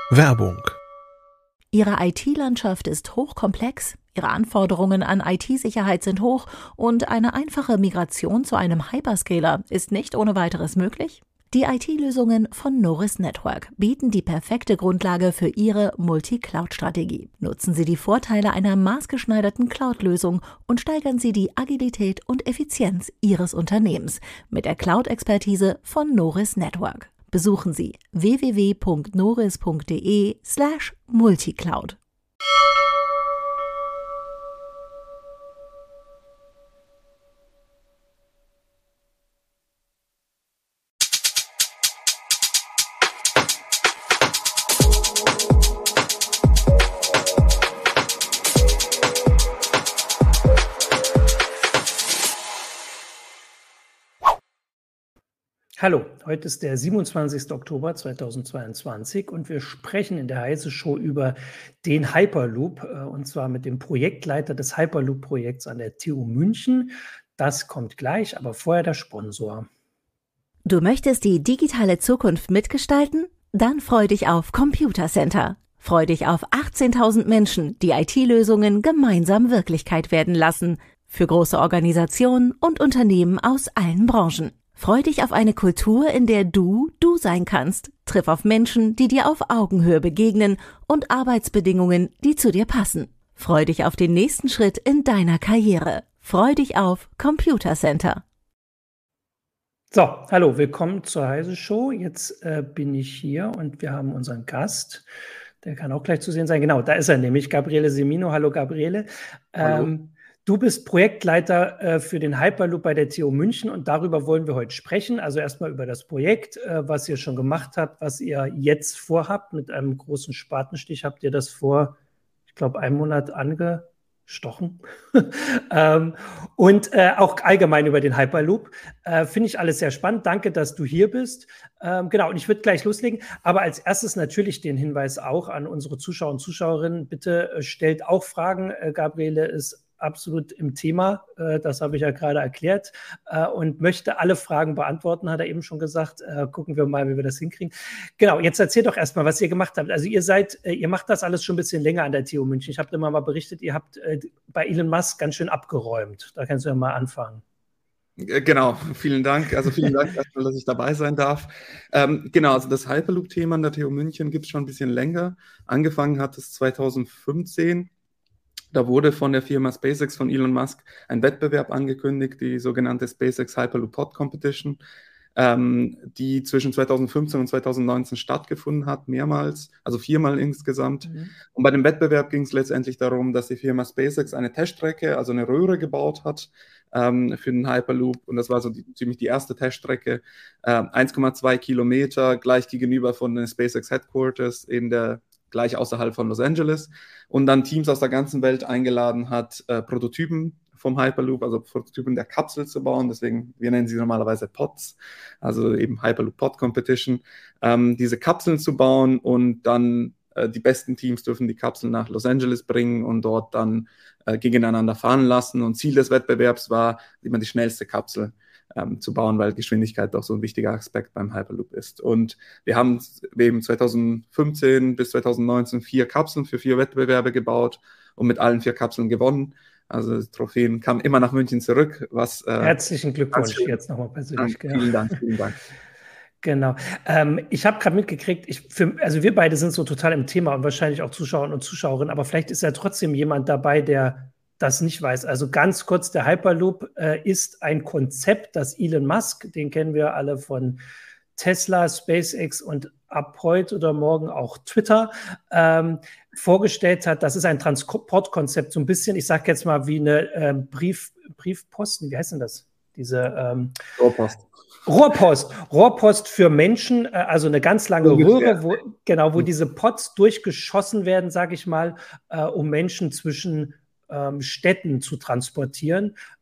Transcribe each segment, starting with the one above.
Werbung. Ihre IT-Landschaft ist hochkomplex, Ihre Anforderungen an IT-Sicherheit sind hoch und eine einfache Migration zu einem Hyperscaler ist nicht ohne weiteres möglich? Die IT-Lösungen von Noris Network bieten die perfekte Grundlage für Ihre Multi-Cloud-Strategie. Nutzen Sie die Vorteile einer maßgeschneiderten Cloud-Lösung und steigern Sie die Agilität und Effizienz Ihres Unternehmens mit der Cloud-Expertise von Noris Network. Besuchen Sie www.noris.de/multicloud. Hallo, heute ist der 27. Oktober 2022 und wir sprechen in der Heise Show über den Hyperloop und zwar mit dem Projektleiter des Hyperloop-Projekts an der TU München. Das kommt gleich, aber vorher der Sponsor. Du möchtest die digitale Zukunft mitgestalten? Dann freu dich auf Computer Center. Freu dich auf 18.000 Menschen, die IT-Lösungen gemeinsam Wirklichkeit werden lassen. Für große Organisationen und Unternehmen aus allen Branchen. Freu dich auf eine Kultur, in der du sein kannst. Triff auf Menschen, die dir auf Augenhöhe begegnen und Arbeitsbedingungen, die zu dir passen. Freu dich auf den nächsten Schritt in deiner Karriere. Freu dich auf Computer Center. So, hallo, willkommen zur Heise Show. Jetzt bin ich hier und wir haben unseren Gast. Der kann auch gleich zu sehen sein. Genau, da ist er nämlich, Gabriele Semino. Hallo, Gabriele. Hallo. Du bist Projektleiter für den Hyperloop bei der TU München und darüber wollen wir heute sprechen. Also erstmal über das Projekt, was ihr schon gemacht habt, was ihr jetzt vorhabt. Mit einem großen Spatenstich habt ihr das vor, ich glaube, einem Monat angestochen. Und auch allgemein über den Hyperloop. Finde ich alles sehr spannend. Danke, dass du hier bist. Genau, und ich würde gleich loslegen. Aber als erstes natürlich den Hinweis auch an unsere Zuschauer und Zuschauerinnen. Bitte stellt auch Fragen. Gabriele ist absolut im Thema, das habe ich ja gerade erklärt, und möchte alle Fragen beantworten, hat er eben schon gesagt. Gucken wir mal, wie wir das hinkriegen. Genau, jetzt erzählt doch erstmal, was ihr gemacht habt. Also ihr macht das alles schon ein bisschen länger an der TU München. Ich habe immer mal berichtet, ihr habt bei Elon Musk ganz schön abgeräumt. Da kannst du ja mal anfangen. Genau, vielen Dank. Also vielen Dank erstmal, dass ich dabei sein darf. Genau, also das Hyperloop-Thema an der TU München gibt es schon ein bisschen länger. Angefangen hat es 2015. Da wurde von der Firma SpaceX von Elon Musk ein Wettbewerb angekündigt, die sogenannte SpaceX Hyperloop Pod Competition, die zwischen 2015 und 2019 stattgefunden hat, mehrmals, also 4-mal insgesamt. Und bei dem Wettbewerb ging es letztendlich darum, dass die Firma SpaceX eine Teststrecke, also eine Röhre gebaut hat für den Hyperloop. Und das war so ziemlich die erste Teststrecke, 1,2 Kilometer, gleich gegenüber von den SpaceX Headquarters gleich außerhalb von Los Angeles, und dann Teams aus der ganzen Welt eingeladen hat, Prototypen vom Hyperloop, also Prototypen der Kapsel zu bauen. Deswegen, wir nennen sie normalerweise Pods, also eben Hyperloop Pod Competition, diese Kapseln zu bauen, und dann die besten Teams dürfen die Kapseln nach Los Angeles bringen und dort dann gegeneinander fahren lassen. Und Ziel des Wettbewerbs war, immer die schnellste Kapsel zu bauen, weil Geschwindigkeit doch so ein wichtiger Aspekt beim Hyperloop ist. Und wir haben eben 2015 bis 2019 4 Kapseln für 4 Wettbewerbe gebaut und mit allen 4 Kapseln gewonnen. Also die Trophäen kamen immer nach München zurück. Herzlichen Glückwunsch jetzt nochmal persönlich. Vielen Dank, vielen Dank. Genau. Ich habe gerade mitgekriegt, also wir beide sind so total im Thema und wahrscheinlich auch Zuschauer und Zuschauerinnen, aber vielleicht ist ja trotzdem jemand dabei, der das nicht weiß. Also ganz kurz, der Hyperloop ist ein Konzept, das Elon Musk, den kennen wir alle von Tesla, SpaceX und ab heute oder morgen auch Twitter, vorgestellt hat. Das ist ein Transportkonzept, so ein bisschen, ich sage jetzt mal wie eine Briefposten, wie heißt denn das? Diese Rohrpost für Menschen, also eine ganz lange Röhre, wo diese Pods durchgeschossen werden, sage ich mal, um Menschen zwischen Städten zu transportieren.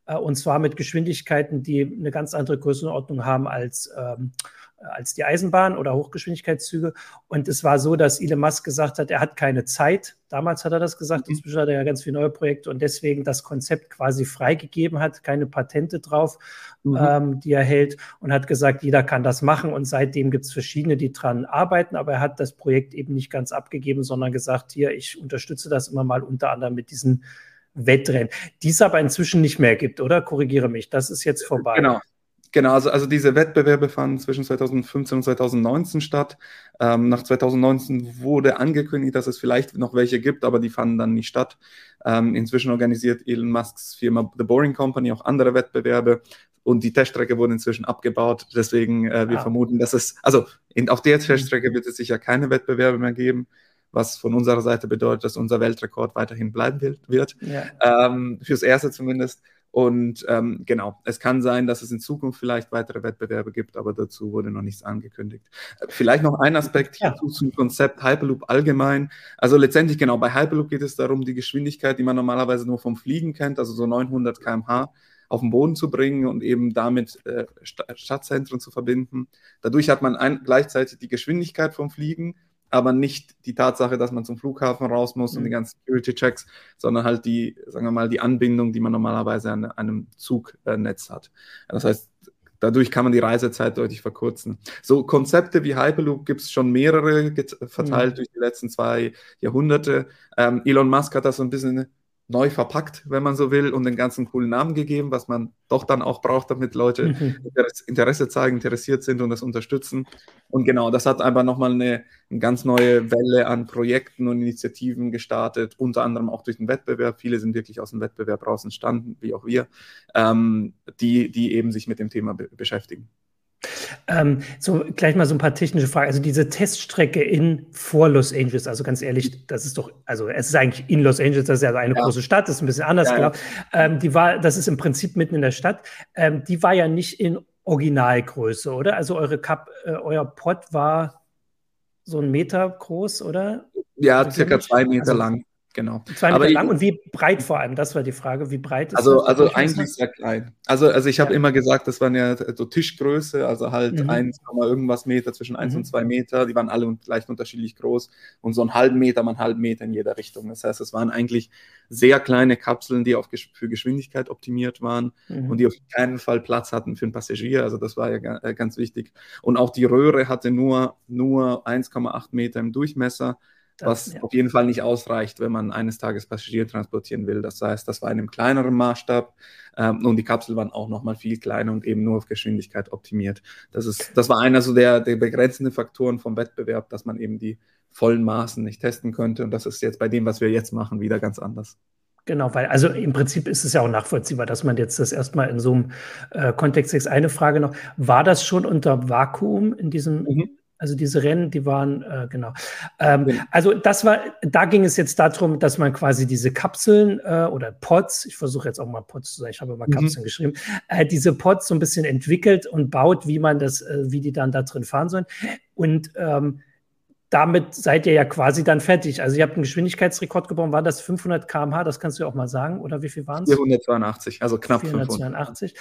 und zwar mit Geschwindigkeiten, die eine ganz andere Größenordnung haben als die Eisenbahn oder Hochgeschwindigkeitszüge. Und es war so, dass Elon Musk gesagt hat, er hat keine Zeit. Damals hat er das gesagt, inzwischen hat er ja ganz viele neue Projekte und deswegen das Konzept quasi freigegeben hat, keine Patente drauf, die er hält, und hat gesagt, jeder kann das machen. Und seitdem gibt es verschiedene, die dran arbeiten, aber er hat das Projekt eben nicht ganz abgegeben, sondern gesagt, hier, ich unterstütze das immer mal unter anderem mit diesen Wettrennen, die es aber inzwischen nicht mehr gibt, oder? Korrigiere mich, das ist jetzt vorbei. Genau, also diese Wettbewerbe fanden zwischen 2015 und 2019 statt. Nach 2019 wurde angekündigt, dass es vielleicht noch welche gibt, aber die fanden dann nicht statt. Inzwischen organisiert Elon Musks Firma The Boring Company auch andere Wettbewerbe und die Teststrecke wurde inzwischen abgebaut. Deswegen wir vermuten, dass auf der Teststrecke wird es sicher keine Wettbewerbe mehr geben, was von unserer Seite bedeutet, dass unser Weltrekord weiterhin bleiben wird. Ja. Fürs Erste zumindest. Und genau, es kann sein, dass es in Zukunft vielleicht weitere Wettbewerbe gibt, aber dazu wurde noch nichts angekündigt. Vielleicht noch ein Aspekt hierzu zum Konzept Hyperloop allgemein. Also letztendlich genau, bei Hyperloop geht es darum, die Geschwindigkeit, die man normalerweise nur vom Fliegen kennt, also so 900 km/h, auf den Boden zu bringen und eben damit Stadtzentren zu verbinden. Dadurch hat man gleichzeitig die Geschwindigkeit vom Fliegen, aber nicht die Tatsache, dass man zum Flughafen raus muss und die ganzen Security-Checks, sondern halt die, sagen wir mal, die Anbindung, die man normalerweise an einem Zugnetz hat. Das heißt, dadurch kann man die Reisezeit deutlich verkürzen. So Konzepte wie Hyperloop gibt es schon mehrere, verteilt durch die letzten 2 Jahrhunderte. Elon Musk hat das so ein bisschen neu verpackt, wenn man so will, und den ganzen coolen Namen gegeben, was man doch dann auch braucht, damit Leute Interesse zeigen, interessiert sind und das unterstützen. Und genau, das hat einfach nochmal eine ganz neue Welle an Projekten und Initiativen gestartet, unter anderem auch durch den Wettbewerb. Viele sind wirklich aus dem Wettbewerb raus entstanden, wie auch wir, die eben sich mit dem Thema beschäftigen. So gleich mal so ein paar technische Fragen. Also diese Teststrecke vor Los Angeles, also ganz ehrlich, das ist doch, also es ist eigentlich in Los Angeles, das ist ja eine große Stadt, das ist ein bisschen anders, klar. Das ist im Prinzip mitten in der Stadt. Die war ja nicht in Originalgröße, oder? Also euer Pod war so 1 Meter groß, oder? Ja, circa 2 Meter lang. Genau. 2 Meter lang und wie breit vor allem? Das war die Frage. Wie breit ist das? Also eigentlich sehr klein. Also ich habe immer gesagt, das waren ja so Tischgröße, also halt 1, irgendwas Meter, zwischen 1 und 2 Meter. Die waren alle leicht unterschiedlich groß und so einen halben Meter in jeder Richtung. Das heißt, es waren eigentlich sehr kleine Kapseln, die für Geschwindigkeit optimiert waren und die auf keinen Fall Platz hatten für einen Passagier. Also das war ja ganz wichtig. Und auch die Röhre hatte nur 1,8 Meter im Durchmesser, was auf jeden Fall nicht ausreicht, wenn man eines Tages Passagiere transportieren will. Das heißt, das war in einem kleineren Maßstab und die Kapseln waren auch nochmal viel kleiner und eben nur auf Geschwindigkeit optimiert. Das war einer so der begrenzenden Faktoren vom Wettbewerb, dass man eben die vollen Maßen nicht testen könnte, und das ist jetzt bei dem, was wir jetzt machen, wieder ganz anders. Genau, weil also im Prinzip ist es ja auch nachvollziehbar, dass man jetzt das erstmal in so einem Kontext ist. Eine Frage noch, war das schon unter Vakuum in diesem Also diese Rennen, die waren, genau. Also da ging es jetzt darum, dass man quasi diese Kapseln oder Pods, ich versuche jetzt auch mal Pods zu sagen, ich habe mal Kapseln geschrieben, diese Pods so ein bisschen entwickelt und baut, wie die dann da drin fahren sollen. Und damit seid ihr ja quasi dann fertig. Also ihr habt einen Geschwindigkeitsrekord gebaut. War das 500 km/h? Das kannst du ja auch mal sagen. Oder wie viel waren es? 482, also knapp 482.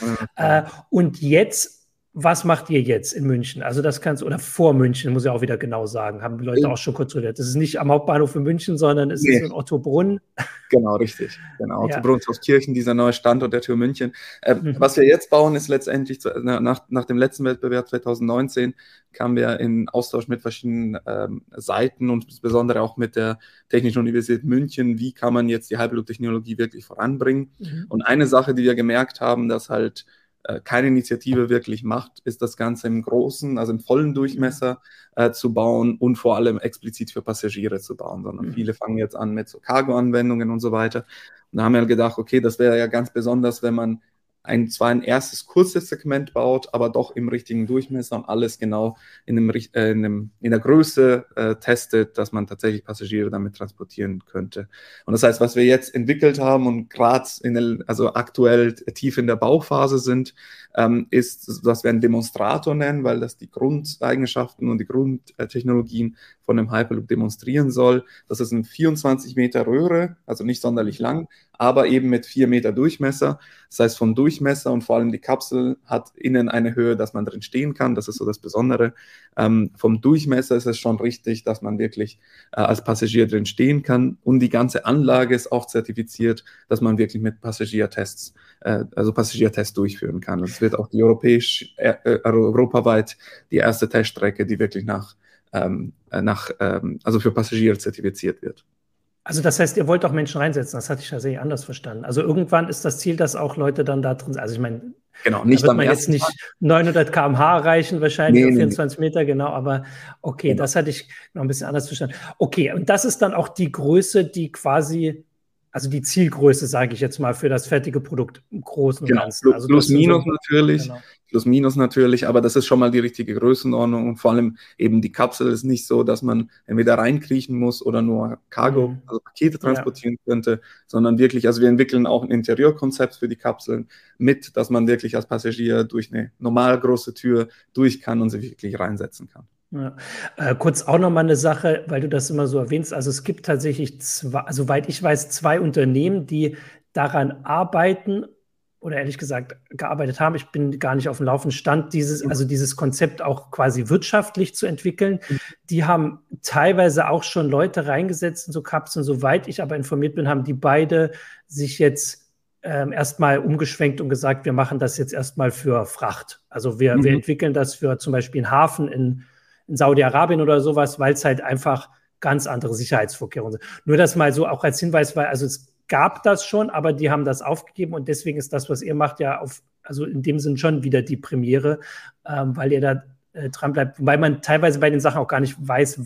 Und jetzt, was macht ihr jetzt in München? Also das kannst du, oder vor München, muss ich auch wieder genau sagen, haben die Leute auch schon kontrolliert. Das ist nicht am Hauptbahnhof in München, sondern es ist in Ottobrunn. Genau, richtig. Genau, Ottobrunn, Kirchen, dieser neue Standort der TU München. Was wir jetzt bauen, ist letztendlich, nach dem letzten Wettbewerb 2019, kamen wir in Austausch mit verschiedenen Seiten und insbesondere auch mit der Technischen Universität München. Wie kann man jetzt die Hyperloop-Technologie wirklich voranbringen? Und eine Sache, die wir gemerkt haben, dass halt keine Initiative wirklich macht, ist das Ganze im großen, also im vollen Durchmesser zu bauen und vor allem explizit für Passagiere zu bauen, sondern viele fangen jetzt an mit so Cargo-Anwendungen und so weiter. Und da haben wir gedacht, okay, das wäre ja ganz besonders, wenn man zwar ein erstes kurzes Segment baut, aber doch im richtigen Durchmesser und alles genau in der Größe testet, dass man tatsächlich Passagiere damit transportieren könnte. Und das heißt, was wir jetzt entwickelt haben und gerade also aktuell tief in der Bauphase sind, ist, was wir einen Demonstrator nennen, weil das die Grundeigenschaften und die Grundtechnologien von dem Hyperloop demonstrieren soll. Das ist eine 24 Meter Röhre, also nicht sonderlich lang, aber eben mit 4 Meter Durchmesser. Das heißt, vom Durchmesser und vor allem die Kapsel hat innen eine Höhe, dass man drin stehen kann. Das ist so das Besondere. Vom Durchmesser ist es schon richtig, dass man wirklich als Passagier drin stehen kann. Und die ganze Anlage ist auch zertifiziert, dass man wirklich mit Passagiertests durchführen kann. Es wird auch die europaweit die erste Teststrecke, die wirklich also für Passagiere zertifiziert wird. Also das heißt, ihr wollt auch Menschen reinsetzen. Das hatte ich tatsächlich anders verstanden. Also irgendwann ist das Ziel, dass auch Leute dann da drin sind. Also ich meine, genau, nicht da wird man jetzt nicht 900 km/h erreichen, wahrscheinlich auf 24 Meter, genau. Aber okay, genau. Das hatte ich noch ein bisschen anders verstanden. Okay, und das ist dann auch die Größe, die quasi, also die Zielgröße, sage ich jetzt mal, für das fertige Produkt im Großen und Ganzen. Also plus minus natürlich, aber das ist schon mal die richtige Größenordnung und vor allem eben die Kapsel ist nicht so, dass man entweder reinkriechen muss oder nur Cargo, also Pakete transportieren könnte, sondern wirklich, also wir entwickeln auch ein Interieurkonzept für die Kapseln mit, dass man wirklich als Passagier durch eine normal große Tür durch kann und sich wirklich reinsetzen kann. Ja. Kurz auch nochmal eine Sache, weil du das immer so erwähnst. Also es gibt tatsächlich soweit ich weiß, 2 Unternehmen, die daran arbeiten oder ehrlich gesagt gearbeitet haben. Ich bin gar nicht auf dem laufenden Stand, dieses Konzept auch quasi wirtschaftlich zu entwickeln. Die haben teilweise auch schon Leute reingesetzt in so Kapseln. Soweit ich aber informiert bin, haben die beide sich jetzt erstmal umgeschwenkt und gesagt, wir machen das jetzt erstmal für Fracht. Also wir entwickeln das für zum Beispiel einen Hafen in Saudi-Arabien oder sowas, weil es halt einfach ganz andere Sicherheitsvorkehrungen sind. Nur das mal so auch als Hinweis, weil also es gab das schon, aber die haben das aufgegeben und deswegen ist das, was ihr macht, ja also in dem Sinn schon wieder die Premiere, weil ihr da dran bleibt, weil man teilweise bei den Sachen auch gar nicht weiß,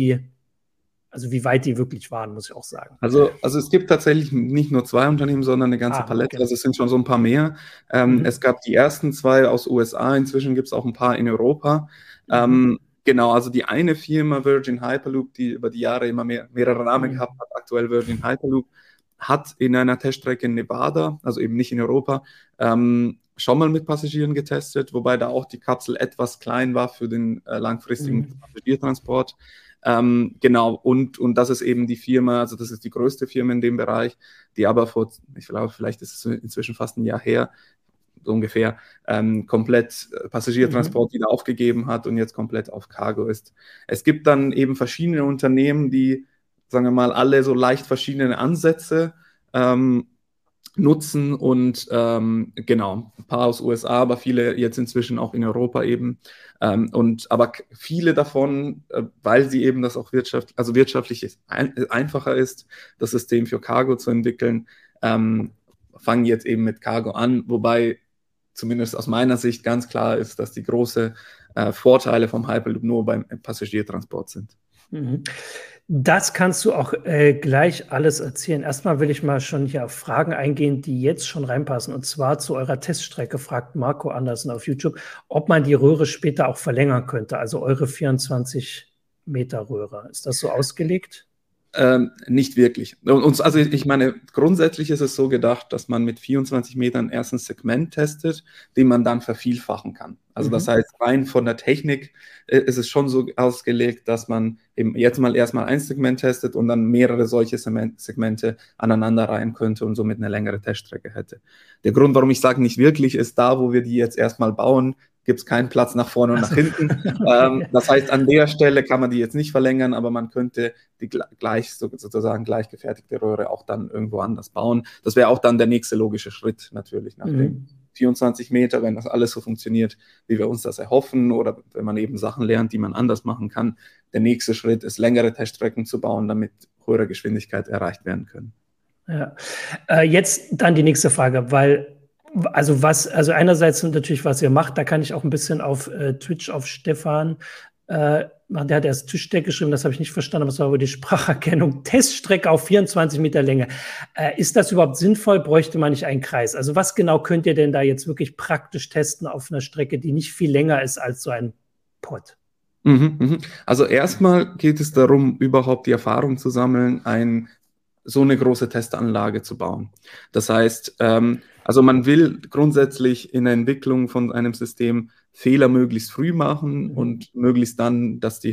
wie weit die wirklich waren, muss ich auch sagen. Also es gibt tatsächlich nicht nur 2 Unternehmen, sondern eine ganze Palette. Okay. Also es sind schon so ein paar mehr. Es gab die ersten 2 aus USA, inzwischen gibt es auch ein paar in Europa. Genau, also die eine Firma, Virgin Hyperloop, die über die Jahre immer mehrere Namen gehabt hat, aktuell Virgin Hyperloop, hat in einer Teststrecke in Nevada, also eben nicht in Europa, schon mal mit Passagieren getestet, wobei da auch die Kapsel etwas klein war für den langfristigen Passagiertransport. Genau, und das ist eben die Firma, also das ist die größte Firma in dem Bereich, die aber ich glaube, vielleicht ist es inzwischen fast ein Jahr her, so ungefähr, komplett Passagiertransport wieder aufgegeben hat und jetzt komplett auf Cargo ist. Es gibt dann eben verschiedene Unternehmen, die, sagen wir mal, alle so leicht verschiedene Ansätze nutzen und genau, ein paar aus USA, aber viele jetzt inzwischen auch in Europa eben. Aber viele davon, weil sie eben das auch wirtschaftlich einfacher ist, das System für Cargo zu entwickeln, fangen jetzt eben mit Cargo an, wobei zumindest aus meiner Sicht ganz klar ist, dass die großen Vorteile vom Hyperloop nur beim Passagiertransport sind. Das kannst du auch gleich alles erzählen. Erstmal will ich mal schon hier auf Fragen eingehen, die jetzt schon reinpassen. Und zwar zu eurer Teststrecke fragt Marco Andersen auf YouTube, ob man die Röhre später auch verlängern könnte, also eure 24 Meter Röhre. Ist das so ausgelegt? Nicht wirklich. Also ich meine, grundsätzlich ist es so gedacht, dass man mit 24 Metern erst ein Segment testet, den man dann vervielfachen kann. Also das heißt, rein von der Technik ist es schon so ausgelegt, dass man eben jetzt mal erstmal ein Segment testet und dann mehrere solche Segmente aneinander rein könnte und somit eine längere Teststrecke hätte. Der Grund, warum ich sage nicht wirklich, ist da, wo wir die jetzt erstmal bauen, gibt es keinen Platz nach vorne und nach hinten. Das heißt, an der Stelle kann man die jetzt nicht verlängern, aber man könnte die sozusagen gleich gefertigte Röhre auch dann irgendwo anders bauen. Das wäre auch dann der nächste logische Schritt natürlich nach dem 24 Meter, wenn das alles so funktioniert, wie wir uns das erhoffen oder wenn man eben Sachen lernt, die man anders machen kann. Der nächste Schritt ist, längere Teststrecken zu bauen, damit höhere Geschwindigkeit erreicht werden können. Ja. Jetzt dann die nächste Frage, weil also einerseits natürlich, was ihr macht, da kann ich auch ein bisschen auf Twitch auf Stefan, der hat erst Tischdeck geschrieben, das habe ich nicht verstanden, aber es war über die Spracherkennung, Teststrecke auf 24 Meter Länge. Ist das überhaupt sinnvoll? Bräuchte man nicht einen Kreis? Also was genau könnt ihr denn da jetzt wirklich praktisch testen auf einer Strecke, die nicht viel länger ist als so ein Pod? Also erstmal geht es darum, überhaupt die Erfahrung zu sammeln, so eine große Testanlage zu bauen. Das heißt, also man will grundsätzlich in der Entwicklung von einem System Fehler möglichst früh machen und möglichst dann, dass die halt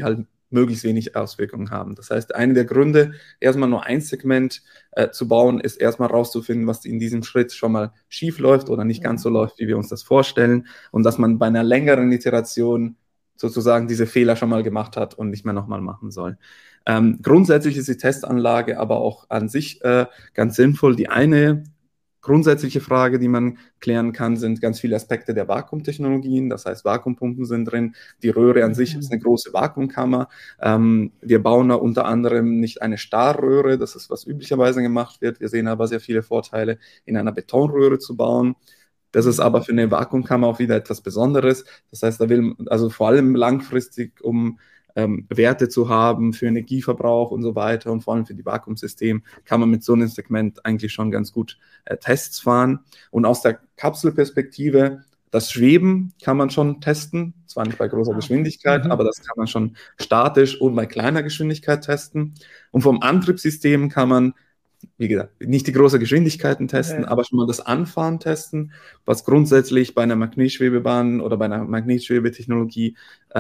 möglichst wenig Auswirkungen haben. Das heißt, einer der Gründe, erstmal nur ein Segment zu bauen, ist erstmal rauszufinden, was in diesem Schritt schon mal schief läuft oder nicht ganz so läuft, wie wir uns das vorstellen, und dass man bei einer längeren Iteration sozusagen diese Fehler schon mal gemacht hat und nicht mehr nochmal machen soll. Grundsätzlich ist die Testanlage aber auch an sich ganz sinnvoll. Die eine grundsätzliche Frage, die man klären kann, sind ganz viele Aspekte der Vakuumtechnologien. Das heißt, Vakuumpumpen sind drin. Die Röhre an sich ist eine große Vakuumkammer. Wir bauen da unter anderem nicht eine Stahlröhre, das ist, was üblicherweise gemacht wird. Wir sehen aber sehr viele Vorteile, in einer Betonröhre zu bauen. Das ist aber für eine Vakuumkammer auch wieder etwas Besonderes. Das heißt, da will also vor allem langfristig, um Werte zu haben für Energieverbrauch und so weiter und vor allem für die Vakuumsystem, kann man mit so einem Segment eigentlich schon ganz gut Tests fahren. Und aus der Kapselperspektive, das Schweben kann man schon testen, zwar nicht bei großer Geschwindigkeit, aber das kann man schon statisch und bei kleiner Geschwindigkeit testen. Und vom Antriebssystem kann man, wie gesagt, nicht die großen Geschwindigkeiten testen, aber schon mal das Anfahren testen, was grundsätzlich bei einer Magnetschwebebahn oder bei einer Magnetschwebetechnologie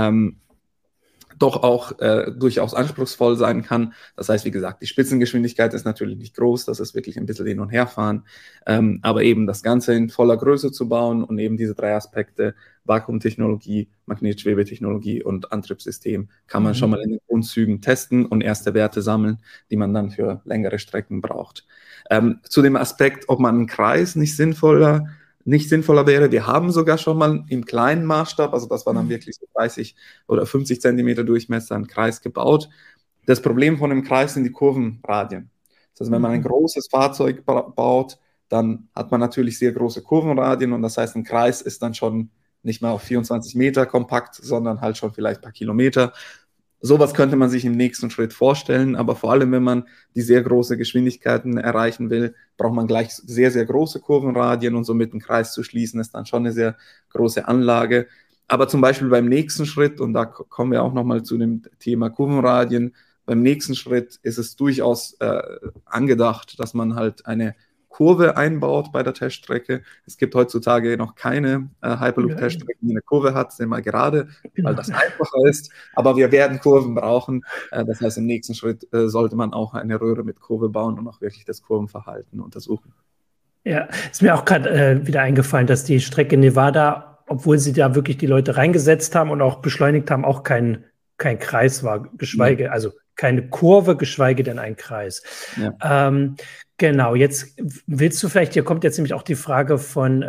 doch auch durchaus anspruchsvoll sein kann. Das heißt, wie gesagt, die Spitzengeschwindigkeit ist natürlich nicht groß, das ist wirklich ein bisschen hin und her fahren, aber eben das Ganze in voller Größe zu bauen und eben diese drei Aspekte, Vakuumtechnologie, Magnetschwebetechnologie und Antriebssystem, kann man schon mal in den Grundzügen testen und erste Werte sammeln, die man dann für längere Strecken braucht. Zu dem Aspekt, ob man einen Kreis nicht sinnvoller wäre. Wir haben sogar schon mal im kleinen Maßstab, also das war dann wirklich so 30 oder 50 Zentimeter Durchmesser, einen Kreis gebaut. Das Problem von dem Kreis sind die Kurvenradien. Das heißt, wenn man ein großes Fahrzeug baut, dann hat man natürlich sehr große Kurvenradien und das heißt, ein Kreis ist dann schon nicht mehr auf 24 Meter kompakt, sondern halt schon vielleicht ein paar Kilometer. Sowas könnte man sich im nächsten Schritt vorstellen, aber vor allem, wenn man die sehr große Geschwindigkeiten erreichen will, braucht man gleich sehr, sehr große Kurvenradien und somit einen Kreis zu schließen, ist dann schon eine sehr große Anlage. Aber zum Beispiel beim nächsten Schritt, und da kommen wir auch nochmal zu dem Thema Kurvenradien, beim nächsten Schritt ist es durchaus angedacht, dass man halt eine Kurve einbaut bei der Teststrecke. Es gibt heutzutage noch keine Hyperloop-Teststrecke, die eine Kurve hat, sind mal gerade, weil das einfacher ist. Aber wir werden Kurven brauchen. Das heißt, im nächsten Schritt sollte man auch eine Röhre mit Kurve bauen und auch wirklich das Kurvenverhalten untersuchen. Ja, ist mir auch gerade wieder eingefallen, dass die Strecke Nevada, obwohl sie da wirklich die Leute reingesetzt haben und auch beschleunigt haben, auch kein Kreis war, geschweige, also keine Kurve, geschweige denn ein Kreis. Ja. Genau, jetzt willst du vielleicht, hier kommt jetzt nämlich auch die Frage von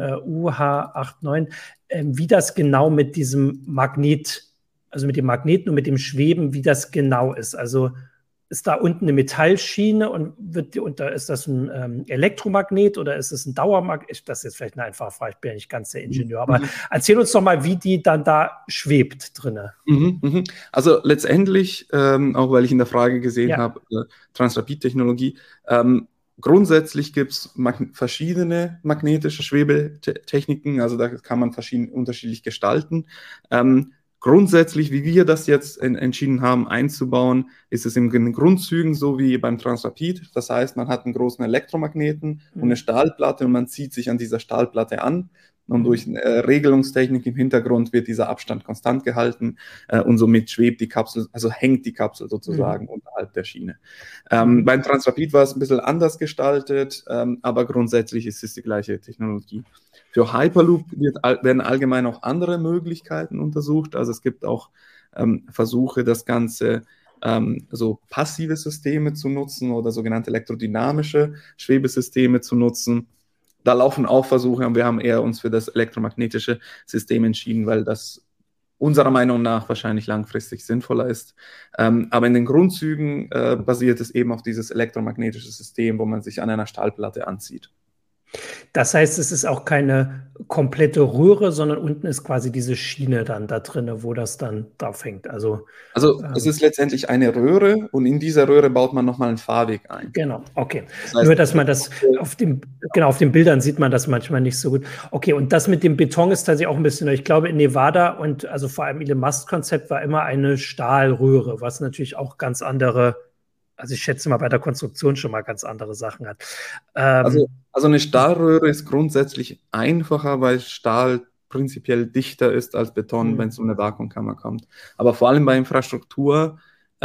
UH89, wie das genau mit diesem Magnet, also mit dem Magneten und mit dem Schweben, wie das genau ist. Also ist da unten eine Metallschiene und ist das ein Elektromagnet oder ist es ein Dauermagnet? Das ist jetzt vielleicht eine einfache Frage, ich bin ja nicht ganz der Ingenieur, aber erzähl uns doch mal, wie die dann da schwebt drinne. Also letztendlich, auch weil ich in der Frage gesehen habe, Transrapid-Technologie, grundsätzlich gibt es verschiedene magnetische Schwebetechniken, also da kann man unterschiedlich gestalten. Grundsätzlich, wie wir das jetzt entschieden haben einzubauen, ist es in den Grundzügen so wie beim Transrapid. Das heißt, man hat einen großen Elektromagneten und eine Stahlplatte und man zieht sich an dieser Stahlplatte an. Und durch Regelungstechnik im Hintergrund wird dieser Abstand konstant gehalten und somit schwebt die Kapsel, also hängt die Kapsel sozusagen unterhalb der Schiene. Beim Transrapid war es ein bisschen anders gestaltet, aber grundsätzlich ist es die gleiche Technologie. Für Hyperloop werden allgemein auch andere Möglichkeiten untersucht. Also es gibt auch Versuche, das Ganze so passive Systeme zu nutzen oder sogenannte elektrodynamische Schwebesysteme zu nutzen. Da laufen auch Versuche und wir haben eher uns für das elektromagnetische System entschieden, weil das unserer Meinung nach wahrscheinlich langfristig sinnvoller ist. Aber in den Grundzügen basiert es eben auf dieses elektromagnetische System, wo man sich an einer Stahlplatte anzieht. Das heißt, es ist auch keine komplette Röhre, sondern unten ist quasi diese Schiene dann da drin, wo das dann drauf hängt. Also es ist letztendlich eine Röhre und in dieser Röhre baut man nochmal einen Fahrweg ein. Genau, okay. Das heißt, nur, dass man das auf den Bildern sieht man das manchmal nicht so gut. Okay, und das mit dem Beton ist tatsächlich auch ein bisschen, ich glaube in Nevada und also vor allem Elon Musk-Konzept war immer eine Stahlröhre, was natürlich auch ganz andere, also ich schätze mal bei der Konstruktion schon mal ganz andere Sachen hat. Also eine Stahlröhre ist grundsätzlich einfacher, weil Stahl prinzipiell dichter ist als Beton, wenn es um eine Vakuumkammer kommt. Aber vor allem bei Infrastruktur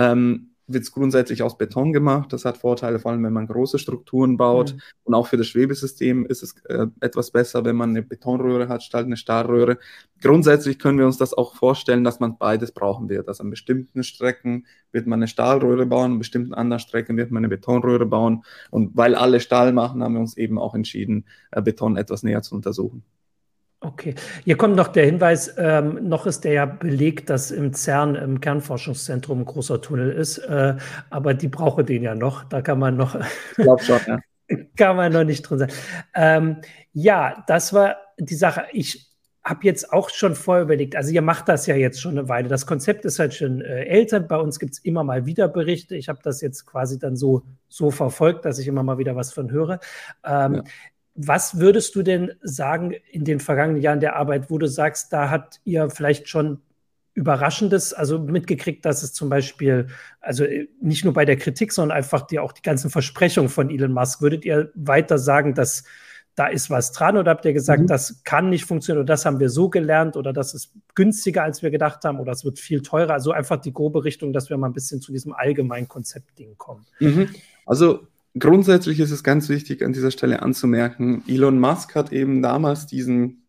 wird es grundsätzlich aus Beton gemacht. Das hat Vorteile, vor allem wenn man große Strukturen baut. Und auch für das Schwebesystem ist es etwas besser, wenn man eine Betonröhre hat statt eine Stahlröhre. Grundsätzlich können wir uns das auch vorstellen, dass man beides brauchen wird. Also an bestimmten Strecken wird man eine Stahlröhre bauen, an bestimmten anderen Strecken wird man eine Betonröhre bauen. Und weil alle Stahl machen, haben wir uns eben auch entschieden, Beton etwas näher zu untersuchen. Okay, hier kommt noch der Hinweis, noch ist der ja belegt, dass im CERN, im Kernforschungszentrum, ein großer Tunnel ist, aber die brauchen den ja noch, da kann man noch, ich glaube schon, ja. Kann man noch nicht drin sein. Ja, das war die Sache. Ich habe jetzt auch schon vorher überlegt, also ihr macht das ja jetzt schon eine Weile, das Konzept ist halt schon älter, bei uns gibt es immer mal wieder Berichte, ich habe das jetzt quasi dann so verfolgt, dass ich immer mal wieder was von höre. Ja. Was würdest du denn sagen in den vergangenen Jahren der Arbeit, wo du sagst, da habt ihr vielleicht schon Überraschendes, also mitgekriegt, dass es zum Beispiel, also nicht nur bei der Kritik, sondern einfach auch die ganzen Versprechungen von Elon Musk, würdet ihr weiter sagen, dass da ist was dran oder habt ihr gesagt, das kann nicht funktionieren oder das haben wir so gelernt oder das ist günstiger, als wir gedacht haben oder es wird viel teurer, also einfach die grobe Richtung, dass wir mal ein bisschen zu diesem allgemeinen Konzeptding kommen. Also grundsätzlich ist es ganz wichtig, an dieser Stelle anzumerken, Elon Musk hat eben damals diesen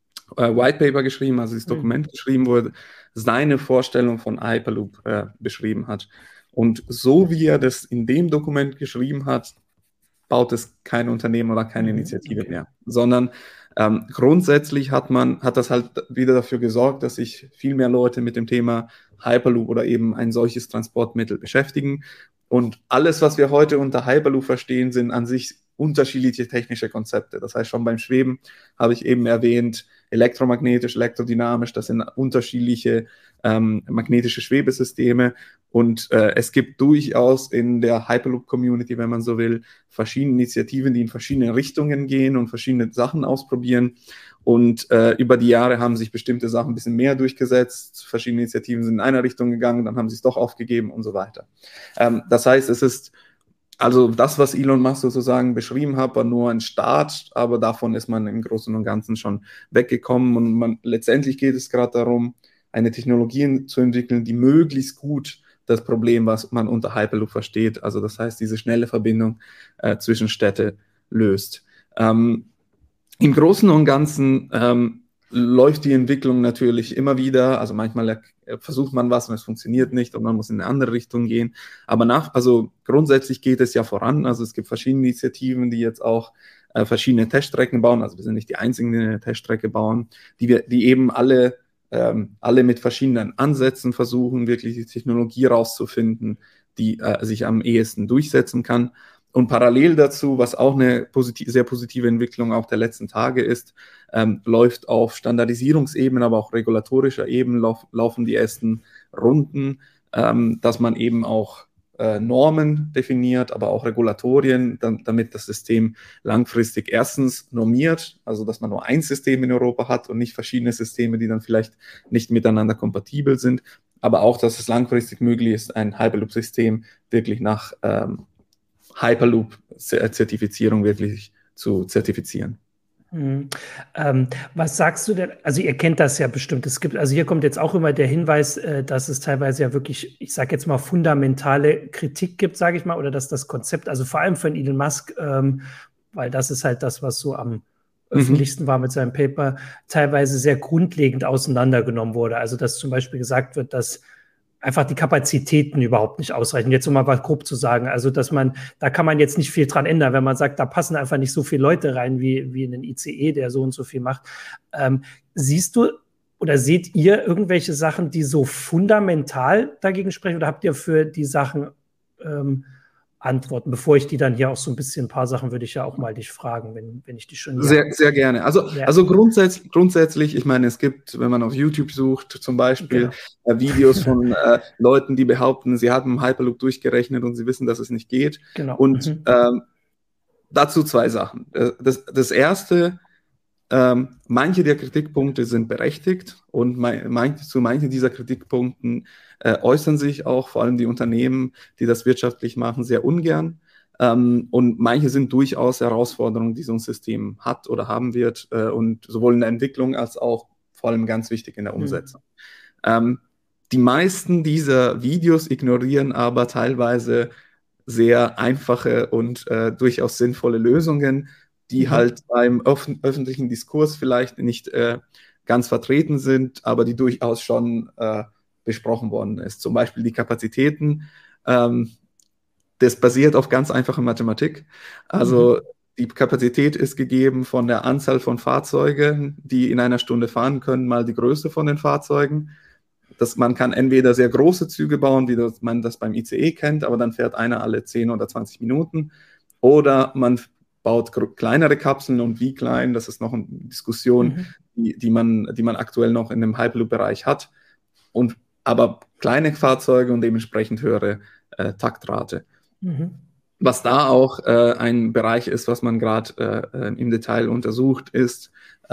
White Paper geschrieben, also dieses Dokument geschrieben, wo er seine Vorstellung von Hyperloop beschrieben hat. Und so wie er das in dem Dokument geschrieben hat, baut es kein Unternehmen oder keine Initiative mehr, sondern grundsätzlich hat das halt wieder dafür gesorgt, dass sich viel mehr Leute mit dem Thema Hyperloop oder eben ein solches Transportmittel beschäftigen. Und alles, was wir heute unter Hyperloop verstehen, sind an sich unterschiedliche technische Konzepte. Das heißt, schon beim Schweben habe ich eben erwähnt, elektromagnetisch, elektrodynamisch, das sind unterschiedliche magnetische Schwebesysteme. Und es gibt durchaus in der Hyperloop-Community, wenn man so will, verschiedene Initiativen, die in verschiedene Richtungen gehen und verschiedene Sachen ausprobieren. Und über die Jahre haben sich bestimmte Sachen ein bisschen mehr durchgesetzt. Verschiedene Initiativen sind in einer Richtung gegangen, dann haben sie es doch aufgegeben und so weiter. Das heißt, es ist also das, was Elon Musk sozusagen beschrieben hat, war nur ein Start, aber davon ist man im Großen und Ganzen schon weggekommen. Und letztendlich geht es gerade darum, eine Technologie zu entwickeln, die möglichst gut das Problem, was man unter Hyperloop versteht, also das heißt, diese schnelle Verbindung zwischen Städte löst. Im Großen und Ganzen läuft die Entwicklung natürlich immer wieder, also manchmal versucht man was und es funktioniert nicht und man muss in eine andere Richtung gehen, aber also grundsätzlich geht es ja voran, also es gibt verschiedene Initiativen, die jetzt auch verschiedene Teststrecken bauen, also wir sind nicht die einzigen, die eine Teststrecke bauen, die eben alle mit verschiedenen Ansätzen versuchen, wirklich die Technologie rauszufinden, die sich am ehesten durchsetzen kann. Und parallel dazu, was auch eine sehr positive Entwicklung auch der letzten Tage ist, läuft auf Standardisierungsebene, aber auch regulatorischer Ebene laufen die ersten Runden, dass man eben auch Normen definiert, aber auch Regulatorien, damit das System langfristig erstens normiert, also dass man nur ein System in Europa hat und nicht verschiedene Systeme, die dann vielleicht nicht miteinander kompatibel sind, aber auch, dass es langfristig möglich ist, ein Hyperloop-System wirklich nach Hyperloop-Zertifizierung wirklich zu zertifizieren. Was sagst du denn? Also ihr kennt das ja bestimmt. Es gibt, also hier kommt jetzt auch immer der Hinweis, dass es teilweise ja wirklich, ich sage jetzt mal, fundamentale Kritik gibt, sage ich mal, oder dass das Konzept, also vor allem von Elon Musk, weil das ist halt das, was so am öffentlichsten war mit seinem Paper, teilweise sehr grundlegend auseinandergenommen wurde. Also dass zum Beispiel gesagt wird, dass einfach die Kapazitäten überhaupt nicht ausreichen. Jetzt um mal was grob zu sagen, also dass da kann man jetzt nicht viel dran ändern, wenn man sagt, da passen einfach nicht so viele Leute rein wie in den ICE, der so und so viel macht. Siehst du oder seht ihr irgendwelche Sachen, die so fundamental dagegen sprechen oder habt ihr für die Sachen Antworten? Bevor ich die dann hier auch so ein paar Sachen würde ich ja auch mal dich fragen, wenn ich die schon... Sehr, sehr gerne. Also grundsätzlich, ich meine, es gibt, wenn man auf YouTube sucht, zum Beispiel Videos von Leuten, die behaupten, sie haben Hyperloop durchgerechnet und sie wissen, dass es nicht geht. Genau. Und dazu zwei Sachen. Das erste, manche der Kritikpunkte sind berechtigt und zu manchen dieser Kritikpunkten äußern sich auch vor allem die Unternehmen, die das wirtschaftlich machen, sehr ungern. Und manche sind durchaus Herausforderungen, die so ein System hat oder haben wird, und sowohl in der Entwicklung als auch vor allem ganz wichtig in der Umsetzung. Die meisten dieser Videos ignorieren aber teilweise sehr einfache und durchaus sinnvolle Lösungen, die halt beim öffentlichen Diskurs vielleicht nicht ganz vertreten sind, aber die durchaus schon besprochen worden ist. Zum Beispiel die Kapazitäten. Das basiert auf ganz einfacher Mathematik. Also die Kapazität ist gegeben von der Anzahl von Fahrzeugen, die in einer Stunde fahren können, mal die Größe von den Fahrzeugen. Man kann entweder sehr große Züge bauen, wie man das beim ICE kennt, aber dann fährt einer alle 10 oder 20 Minuten. Oder man baut kleinere Kapseln, und wie klein, das ist noch eine Diskussion, die man aktuell noch in dem Hyperloop-Bereich hat. Aber kleine Fahrzeuge und dementsprechend höhere Taktrate. Was da auch ein Bereich ist, was man gerade im Detail untersucht, ist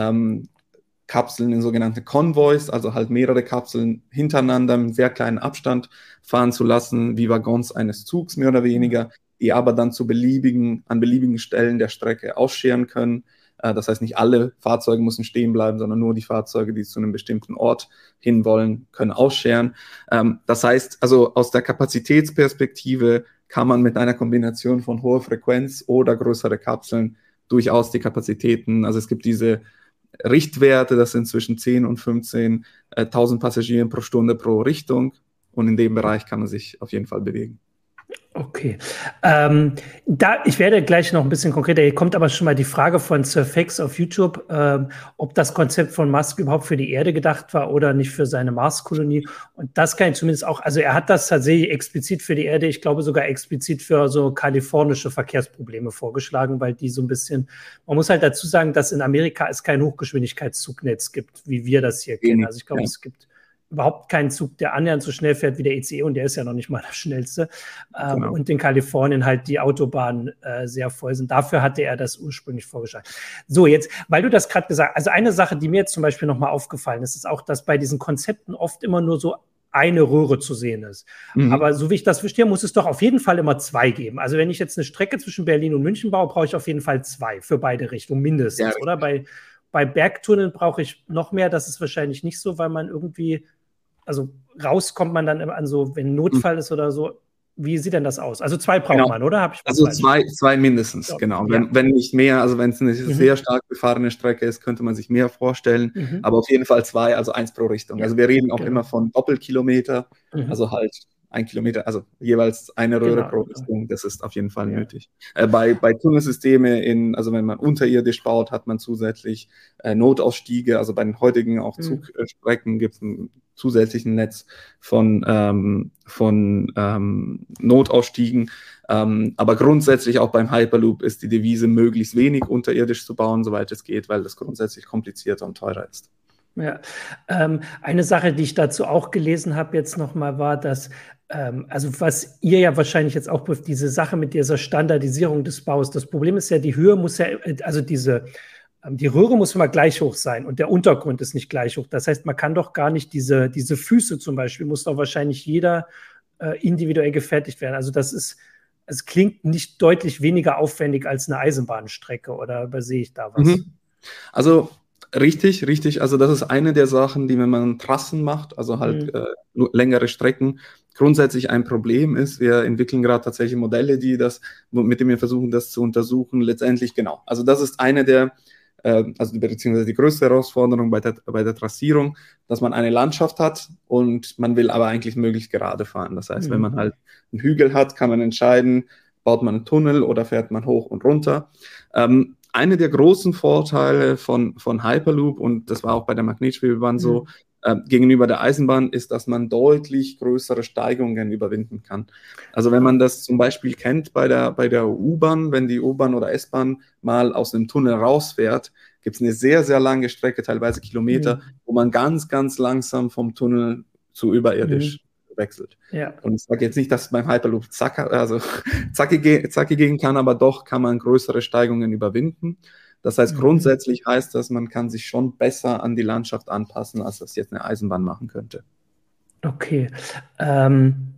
Kapseln in sogenannte Konvois, also halt mehrere Kapseln hintereinander im sehr kleinen Abstand fahren zu lassen, wie Waggons eines Zugs mehr oder weniger, die aber dann an beliebigen Stellen der Strecke ausscheren können. Das heißt, nicht alle Fahrzeuge müssen stehen bleiben, sondern nur die Fahrzeuge, die zu einem bestimmten Ort hinwollen, können ausscheren. Das heißt, also aus der Kapazitätsperspektive kann man mit einer Kombination von hoher Frequenz oder größere Kapseln durchaus die Kapazitäten, also es gibt diese Richtwerte, das sind zwischen 10 und 15.000 Passagieren pro Stunde pro Richtung, und in dem Bereich kann man sich auf jeden Fall bewegen. Okay. Ich werde gleich noch ein bisschen konkreter. Hier kommt aber schon mal die Frage von Surfax auf YouTube, ob das Konzept von Musk überhaupt für die Erde gedacht war oder nicht für seine Marskolonie. Und das kann ich zumindest auch, also er hat das tatsächlich explizit für die Erde, ich glaube sogar explizit für so kalifornische Verkehrsprobleme vorgeschlagen, weil die so ein bisschen, man muss halt dazu sagen, dass in Amerika es kein Hochgeschwindigkeitszugnetz gibt, wie wir das hier kennen. Also ich glaube, es gibt überhaupt keinen Zug, der annähernd so schnell fährt wie der ICE, und der ist ja noch nicht mal der schnellste. Genau. Und in Kalifornien halt die Autobahnen sehr voll sind. Dafür hatte er das ursprünglich vorgeschlagen. So, jetzt, weil du das gerade gesagt hast, also eine Sache, die mir jetzt zum Beispiel nochmal aufgefallen ist, ist auch, dass bei diesen Konzepten oft immer nur so eine Röhre zu sehen ist. Aber so wie ich das verstehe, muss es doch auf jeden Fall immer zwei geben. Also wenn ich jetzt eine Strecke zwischen Berlin und München baue, brauche ich auf jeden Fall zwei für beide Richtungen mindestens, ja, oder? Bei Bergtunneln brauche ich noch mehr. Das ist wahrscheinlich nicht so, weil man irgendwie, also rauskommt man dann an so, wenn ein Notfall ist oder so. Wie sieht denn das aus? Also zwei braucht man, oder? Also zwei mindestens, ja, genau. Ja. Wenn nicht mehr, also wenn es eine sehr stark befahrene Strecke ist, könnte man sich mehr vorstellen. Aber auf jeden Fall zwei, also eins pro Richtung. Ja. Also wir reden auch immer von Doppelkilometer, also halt 1 Kilometer, also jeweils eine Röhre pro Richtung, das ist auf jeden Fall nötig. Bei Tunnelsystemen, also wenn man unterirdisch baut, hat man zusätzlich Notausstiege, also bei den heutigen auch Zugstrecken gibt es einen zusätzlichen Netz von Notausstiegen. Aber grundsätzlich auch beim Hyperloop ist die Devise, möglichst wenig unterirdisch zu bauen, soweit es geht, weil das grundsätzlich komplizierter und teurer ist. Ja, eine Sache, die ich dazu auch gelesen habe jetzt nochmal, war, dass, also was ihr ja wahrscheinlich jetzt auch prüft, diese Sache mit dieser Standardisierung des Baus, das Problem ist ja, die Höhe muss ja, also die Röhre muss immer gleich hoch sein und der Untergrund ist nicht gleich hoch. Das heißt, man kann doch gar nicht diese Füße zum Beispiel, muss doch wahrscheinlich jeder individuell gefertigt werden. Also es klingt nicht deutlich weniger aufwendig als eine Eisenbahnstrecke, oder übersehe ich da was? Also Richtig. Also das ist eine der Sachen, die, wenn man Trassen macht, also halt längere Strecken, grundsätzlich ein Problem ist. Wir entwickeln gerade tatsächlich Modelle, mit denen wir versuchen, das zu untersuchen. Letztendlich, genau. Also das ist eine der, beziehungsweise die größte Herausforderung bei der Trassierung, dass man eine Landschaft hat und man will aber eigentlich möglichst gerade fahren. Das heißt, wenn man halt einen Hügel hat, kann man entscheiden, baut man einen Tunnel oder fährt man hoch und runter. Eine der großen Vorteile von Hyperloop, und das war auch bei der Magnetschwebebahn so, gegenüber der Eisenbahn, ist, dass man deutlich größere Steigungen überwinden kann. Also wenn man das zum Beispiel kennt bei der U-Bahn, wenn die U-Bahn oder S-Bahn mal aus einem Tunnel rausfährt, gibt es eine sehr, sehr lange Strecke, teilweise Kilometer, wo man ganz, ganz langsam vom Tunnel zu überirdisch wechselt. Ja. Und ich sage jetzt nicht, dass beim Hyperloop zackig gehen kann, aber doch kann man größere Steigungen überwinden. Das heißt, grundsätzlich heißt das, man kann sich schon besser an die Landschaft anpassen, als das jetzt eine Eisenbahn machen könnte. Okay.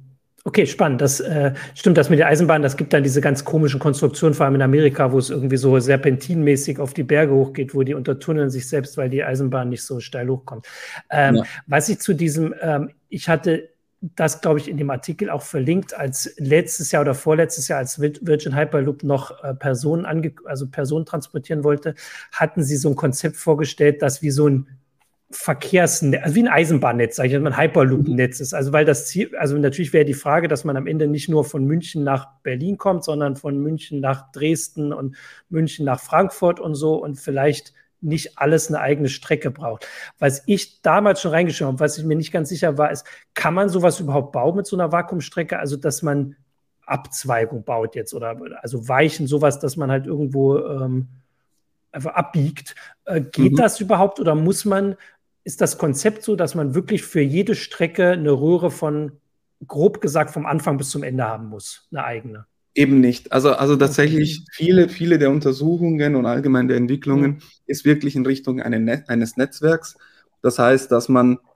Okay, spannend. Das stimmt, das mit der Eisenbahn, das gibt dann diese ganz komischen Konstruktionen, vor allem in Amerika, wo es irgendwie so serpentinmäßig auf die Berge hochgeht, wo die untertunneln sich selbst, weil die Eisenbahn nicht so steil hochkommt. Was ich zu diesem, ich hatte das, glaube ich, in dem Artikel auch verlinkt, als letztes Jahr oder vorletztes Jahr, als Virgin Hyperloop noch Personen transportieren wollte, hatten sie so ein Konzept vorgestellt, das wie so ein Verkehrsnetz, also wie ein Eisenbahnnetz, sage ich mal, ein Hyperloop-Netz ist. Also weil das Ziel, also natürlich wäre die Frage, dass man am Ende nicht nur von München nach Berlin kommt, sondern von München nach Dresden und München nach Frankfurt und so und vielleicht nicht alles eine eigene Strecke braucht. Was ich damals schon reingeschrieben habe, was ich mir nicht ganz sicher war, ist, kann man sowas überhaupt bauen mit so einer Vakuumstrecke? Also dass man Abzweigung baut jetzt oder also Weichen, sowas, dass man halt irgendwo einfach abbiegt. Geht das überhaupt oder ist das Konzept so, dass man wirklich für jede Strecke eine Röhre von, grob gesagt, vom Anfang bis zum Ende haben muss, eine eigene? Eben nicht. Also tatsächlich viele der Untersuchungen und allgemein der Entwicklungen ist wirklich in Richtung eines Netzwerks. Das heißt, dass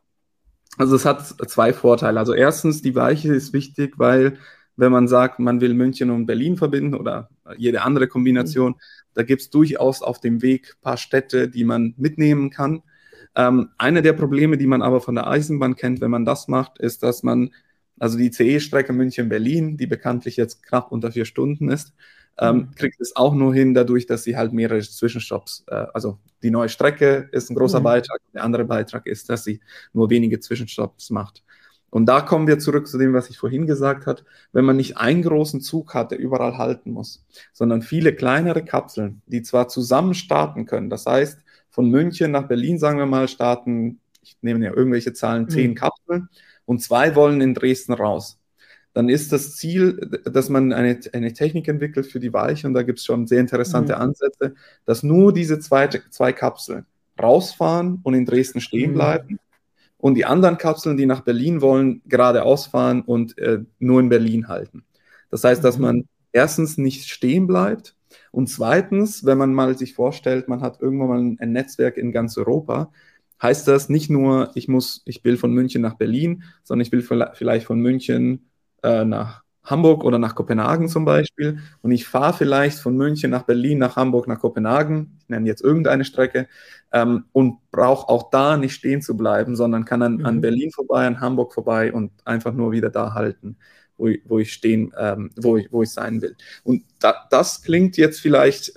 es hat zwei Vorteile. Also erstens, die Weiche ist wichtig, weil wenn man sagt, man will München und Berlin verbinden oder jede andere Kombination, da gibt es durchaus auf dem Weg ein paar Städte, die man mitnehmen kann. Eine der Probleme, die man aber von der Eisenbahn kennt, wenn man das macht, ist, dass man, also die ICE-Strecke München-Berlin, die bekanntlich jetzt knapp unter 4 Stunden ist, kriegt es auch nur hin dadurch, dass sie halt mehrere Zwischenstopps, also die neue Strecke ist ein großer Beitrag, der andere Beitrag ist, dass sie nur wenige Zwischenstopps macht. Und da kommen wir zurück zu dem, was ich vorhin gesagt habe, wenn man nicht einen großen Zug hat, der überall halten muss, sondern viele kleinere Kapseln, die zwar zusammen starten können, das heißt, von München nach Berlin, sagen wir mal, starten, ich nehme ja irgendwelche Zahlen, 10 Kapseln und 2 wollen in Dresden raus. Dann ist das Ziel, dass man eine Technik entwickelt für die Weiche, und da gibt es schon sehr interessante Ansätze, dass nur diese zwei Kapseln rausfahren und in Dresden stehen bleiben und die anderen Kapseln, die nach Berlin wollen, geradeaus fahren und nur in Berlin halten. Das heißt, dass man erstens nicht stehen bleibt, und zweitens, wenn man mal sich vorstellt, man hat irgendwann mal ein Netzwerk in ganz Europa, heißt das nicht nur, ich will von München nach Berlin, sondern ich will vielleicht von München nach Hamburg oder nach Kopenhagen zum Beispiel, und ich fahre vielleicht von München nach Berlin, nach Hamburg, nach Kopenhagen, ich nenne jetzt irgendeine Strecke, und brauche auch da nicht stehen zu bleiben, sondern kann dann an Berlin vorbei, an Hamburg vorbei und einfach nur wieder da halten, wo ich sein will. Und das klingt jetzt vielleicht,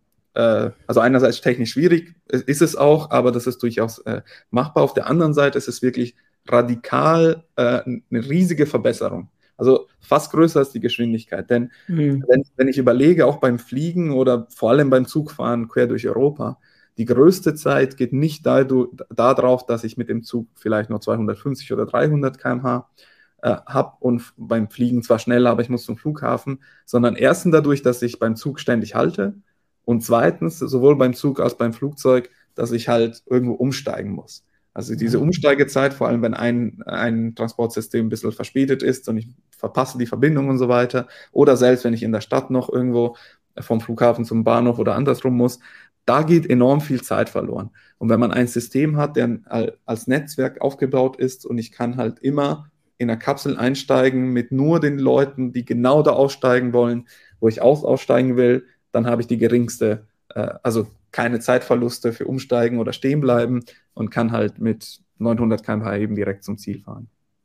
also einerseits technisch schwierig, ist es auch, aber das ist durchaus machbar. Auf der anderen Seite ist es wirklich radikal eine riesige Verbesserung. Also fast größer als die Geschwindigkeit. Denn wenn ich überlege, auch beim Fliegen oder vor allem beim Zugfahren quer durch Europa, die größte Zeit geht nicht darauf, dass ich mit dem Zug vielleicht nur 250 oder 300 km/h habe und beim Fliegen zwar schneller, aber ich muss zum Flughafen, sondern erstens dadurch, dass ich beim Zug ständig halte, und zweitens, sowohl beim Zug als beim Flugzeug, dass ich halt irgendwo umsteigen muss. Also diese Umsteigezeit, vor allem wenn ein Transportsystem ein bisschen verspätet ist und ich verpasse die Verbindung und so weiter, oder selbst wenn ich in der Stadt noch irgendwo vom Flughafen zum Bahnhof oder andersrum muss, da geht enorm viel Zeit verloren. Und wenn man ein System hat, der als Netzwerk aufgebaut ist und ich kann halt immer in einer Kapsel einsteigen mit nur den Leuten, die genau da aussteigen wollen, wo ich aussteigen will, dann habe ich die geringste, also keine Zeitverluste für Umsteigen oder stehen bleiben und kann halt mit 900 km/h eben direkt zum Ziel fahren.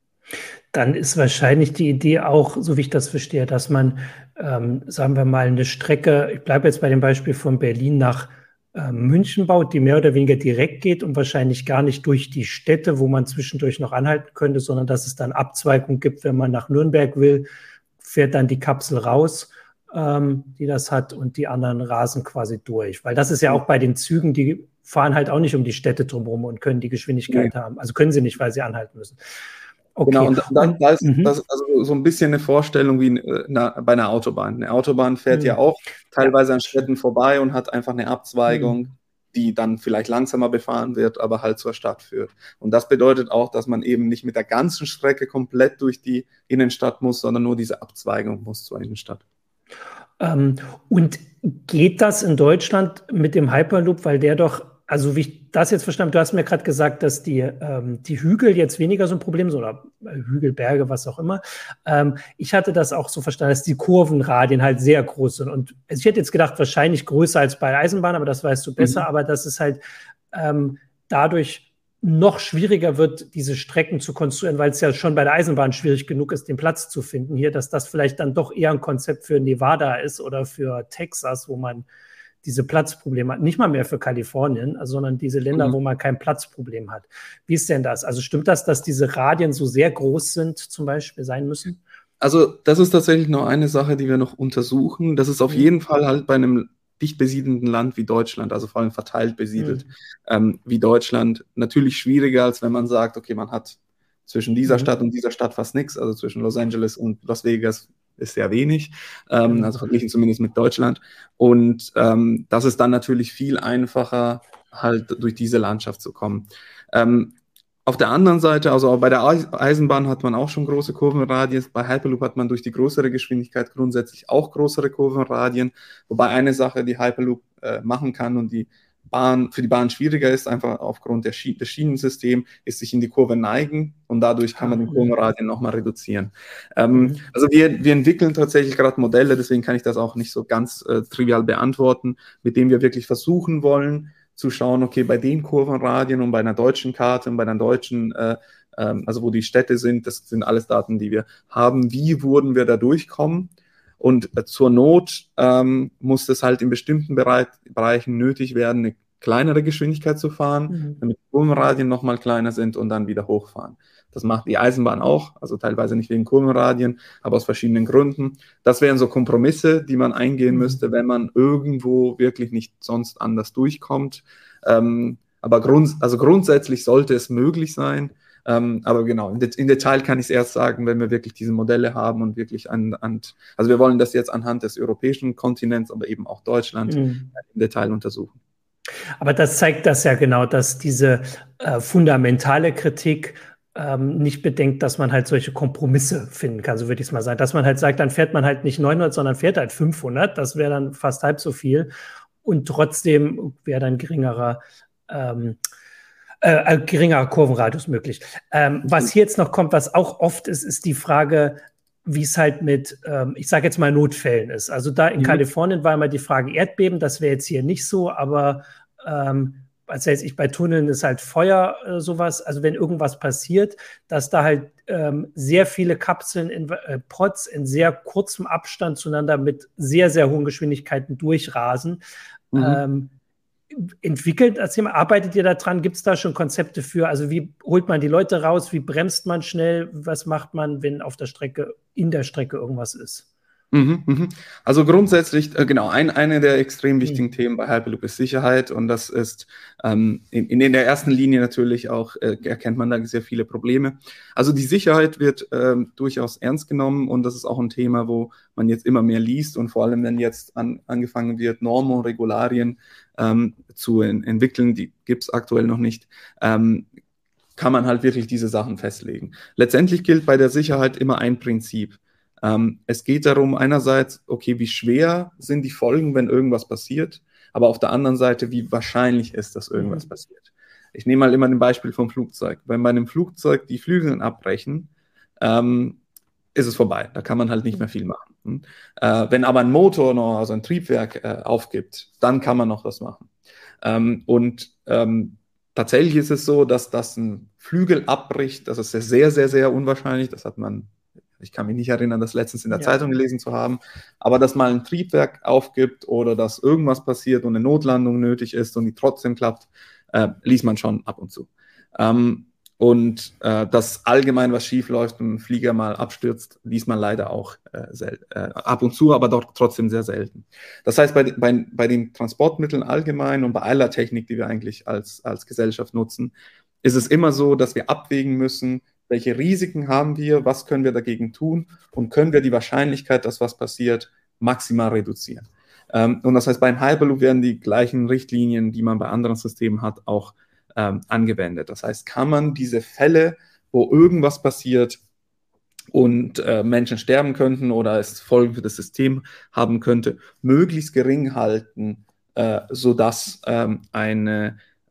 Dann ist wahrscheinlich die Idee auch, so wie ich das verstehe, dass man, sagen wir mal, eine Strecke, ich bleibe jetzt bei dem Beispiel von Berlin nach München baut, die mehr oder weniger direkt geht und wahrscheinlich gar nicht durch die Städte, wo man zwischendurch noch anhalten könnte, sondern dass es dann Abzweigungen gibt, wenn man nach Nürnberg will, fährt dann die Kapsel raus, die das hat, und die anderen rasen quasi durch. Weil das ist ja auch bei den Zügen, die fahren halt auch nicht um die Städte drumherum und können die Geschwindigkeit haben. Also können sie nicht, weil sie anhalten müssen. Okay. Genau, und da ist das also so ein bisschen eine Vorstellung wie bei einer Autobahn. Eine Autobahn fährt ja auch teilweise an Städten vorbei und hat einfach eine Abzweigung, die dann vielleicht langsamer befahren wird, aber halt zur Stadt führt. Und das bedeutet auch, dass man eben nicht mit der ganzen Strecke komplett durch die Innenstadt muss, sondern nur diese Abzweigung muss zur Innenstadt. Und geht das in Deutschland mit dem Hyperloop, weil der doch also wie ich das jetzt verstanden habe, du hast mir gerade gesagt, dass die Hügel jetzt weniger so ein Problem sind oder Hügel, Berge, was auch immer. Ich hatte das auch so verstanden, dass die Kurvenradien halt sehr groß sind. Und ich hätte jetzt gedacht, wahrscheinlich größer als bei Eisenbahn, aber das weißt du besser. Aber dass es halt dadurch noch schwieriger wird, diese Strecken zu konstruieren, weil es ja schon bei der Eisenbahn schwierig genug ist, den Platz zu finden hier, dass das vielleicht dann doch eher ein Konzept für Nevada ist oder für Texas, wo man diese Platzprobleme hat. Nicht mal mehr für Kalifornien, sondern diese Länder, wo man kein Platzproblem hat. Wie ist denn das? Also stimmt das, dass diese Radien so sehr groß sind, zum Beispiel sein müssen? Also das ist tatsächlich noch eine Sache, die wir noch untersuchen. Das ist auf jeden Fall halt bei einem dicht besiedelten Land wie Deutschland, also vor allem verteilt besiedelt, wie Deutschland, natürlich schwieriger, als wenn man sagt, okay, man hat zwischen dieser Stadt und dieser Stadt fast nichts, also zwischen Los Angeles und Las Vegas ist sehr wenig, also verglichen zumindest mit Deutschland. Und das ist dann natürlich viel einfacher, halt durch diese Landschaft zu kommen. Auf der anderen Seite, also auch bei der Eisenbahn hat man auch schon große Kurvenradien. Bei Hyperloop hat man durch die größere Geschwindigkeit grundsätzlich auch größere Kurvenradien. Wobei eine Sache, die Hyperloop machen kann und die für die Bahn schwieriger ist, einfach aufgrund des Schienensystems, ist sich in die Kurve neigen und dadurch kann man den Kurvenradien nochmal reduzieren. Also wir entwickeln tatsächlich gerade Modelle, deswegen kann ich das auch nicht so ganz trivial beantworten, mit denen wir wirklich versuchen wollen, zu schauen, okay, bei den Kurvenradien und bei einer deutschen Karte und bei einer deutschen, also wo die Städte sind, das sind alles Daten, die wir haben, wie würden wir da durchkommen? Und zur Not muss es halt in bestimmten Bereichen nötig werden, eine kleinere Geschwindigkeit zu fahren, damit die Kurvenradien nochmal kleiner sind und dann wieder hochfahren. Das macht die Eisenbahn auch, also teilweise nicht wegen Kurvenradien, aber aus verschiedenen Gründen. Das wären so Kompromisse, die man eingehen müsste, wenn man irgendwo wirklich nicht sonst anders durchkommt. Aber grundsätzlich sollte es möglich sein. Aber genau, in Detail kann ich es erst sagen, wenn wir wirklich diese Modelle haben und wirklich also wir wollen das jetzt anhand des europäischen Kontinents, aber eben auch Deutschland im Detail untersuchen. Aber das zeigt das ja genau, dass diese fundamentale Kritik nicht bedenkt, dass man halt solche Kompromisse finden kann, so würde ich es mal sagen. Dass man halt sagt, dann fährt man halt nicht 900, sondern fährt halt 500. Das wäre dann fast halb so viel. Und trotzdem wäre dann geringerer Kurvenradius möglich. Was hier jetzt noch kommt, was auch oft ist, ist die Frage, wie es halt mit, ich sage jetzt mal, Notfällen ist. Also da in Kalifornien war immer die Frage Erdbeben, das wäre jetzt hier nicht so, aber was weiß ich, bei Tunneln ist halt Feuer, sowas, also wenn irgendwas passiert, dass da halt sehr viele Kapseln in Pods in sehr kurzem Abstand zueinander mit sehr, sehr hohen Geschwindigkeiten durchrasen. Entwickelt das Thema, arbeitet ihr da dran? Gibt es da schon Konzepte für? Also wie holt man die Leute raus? Wie bremst man schnell? Was macht man, wenn in der Strecke irgendwas ist? Also grundsätzlich, genau, eine der extrem wichtigen Themen bei Hyperloop ist Sicherheit und das ist in der ersten Linie natürlich auch, erkennt man da sehr viele Probleme. Also die Sicherheit wird durchaus ernst genommen und das ist auch ein Thema, wo man jetzt immer mehr liest und vor allem, wenn jetzt angefangen wird, Normen und Regularien zu entwickeln, die gibt es aktuell noch nicht, kann man halt wirklich diese Sachen festlegen. Letztendlich gilt bei der Sicherheit immer ein Prinzip. Es geht darum, einerseits, okay, wie schwer sind die Folgen, wenn irgendwas passiert, aber auf der anderen Seite, wie wahrscheinlich ist, dass irgendwas passiert. Ich nehme mal immer ein Beispiel vom Flugzeug. Wenn bei einem Flugzeug die Flügel abbrechen, ist es vorbei. Da kann man halt nicht mehr viel machen. Wenn aber ein Motor noch, also ein Triebwerk aufgibt, dann kann man noch was machen. Tatsächlich ist es so, dass das ein Flügel abbricht. Das ist sehr, sehr, sehr unwahrscheinlich. Das hat man, ich kann mich nicht erinnern, das letztens in der Zeitung gelesen zu haben. Aber dass mal ein Triebwerk aufgibt oder dass irgendwas passiert und eine Notlandung nötig ist und die trotzdem klappt, liest man schon ab und zu. Dass allgemein was schief läuft und ein Flieger mal abstürzt, liest man leider auch ab und zu, aber doch trotzdem sehr selten. Das heißt, bei den Transportmitteln allgemein und bei aller Technik, die wir eigentlich als Gesellschaft nutzen, ist es immer so, dass wir abwägen müssen, welche Risiken haben wir, was können wir dagegen tun und können wir die Wahrscheinlichkeit, dass was passiert, maximal reduzieren. Und das heißt, beim Hyperloop werden die gleichen Richtlinien, die man bei anderen Systemen hat, auch angewendet. Das heißt, kann man diese Fälle, wo irgendwas passiert und Menschen sterben könnten oder es Folgen für das System haben könnte, möglichst gering halten, sodass eine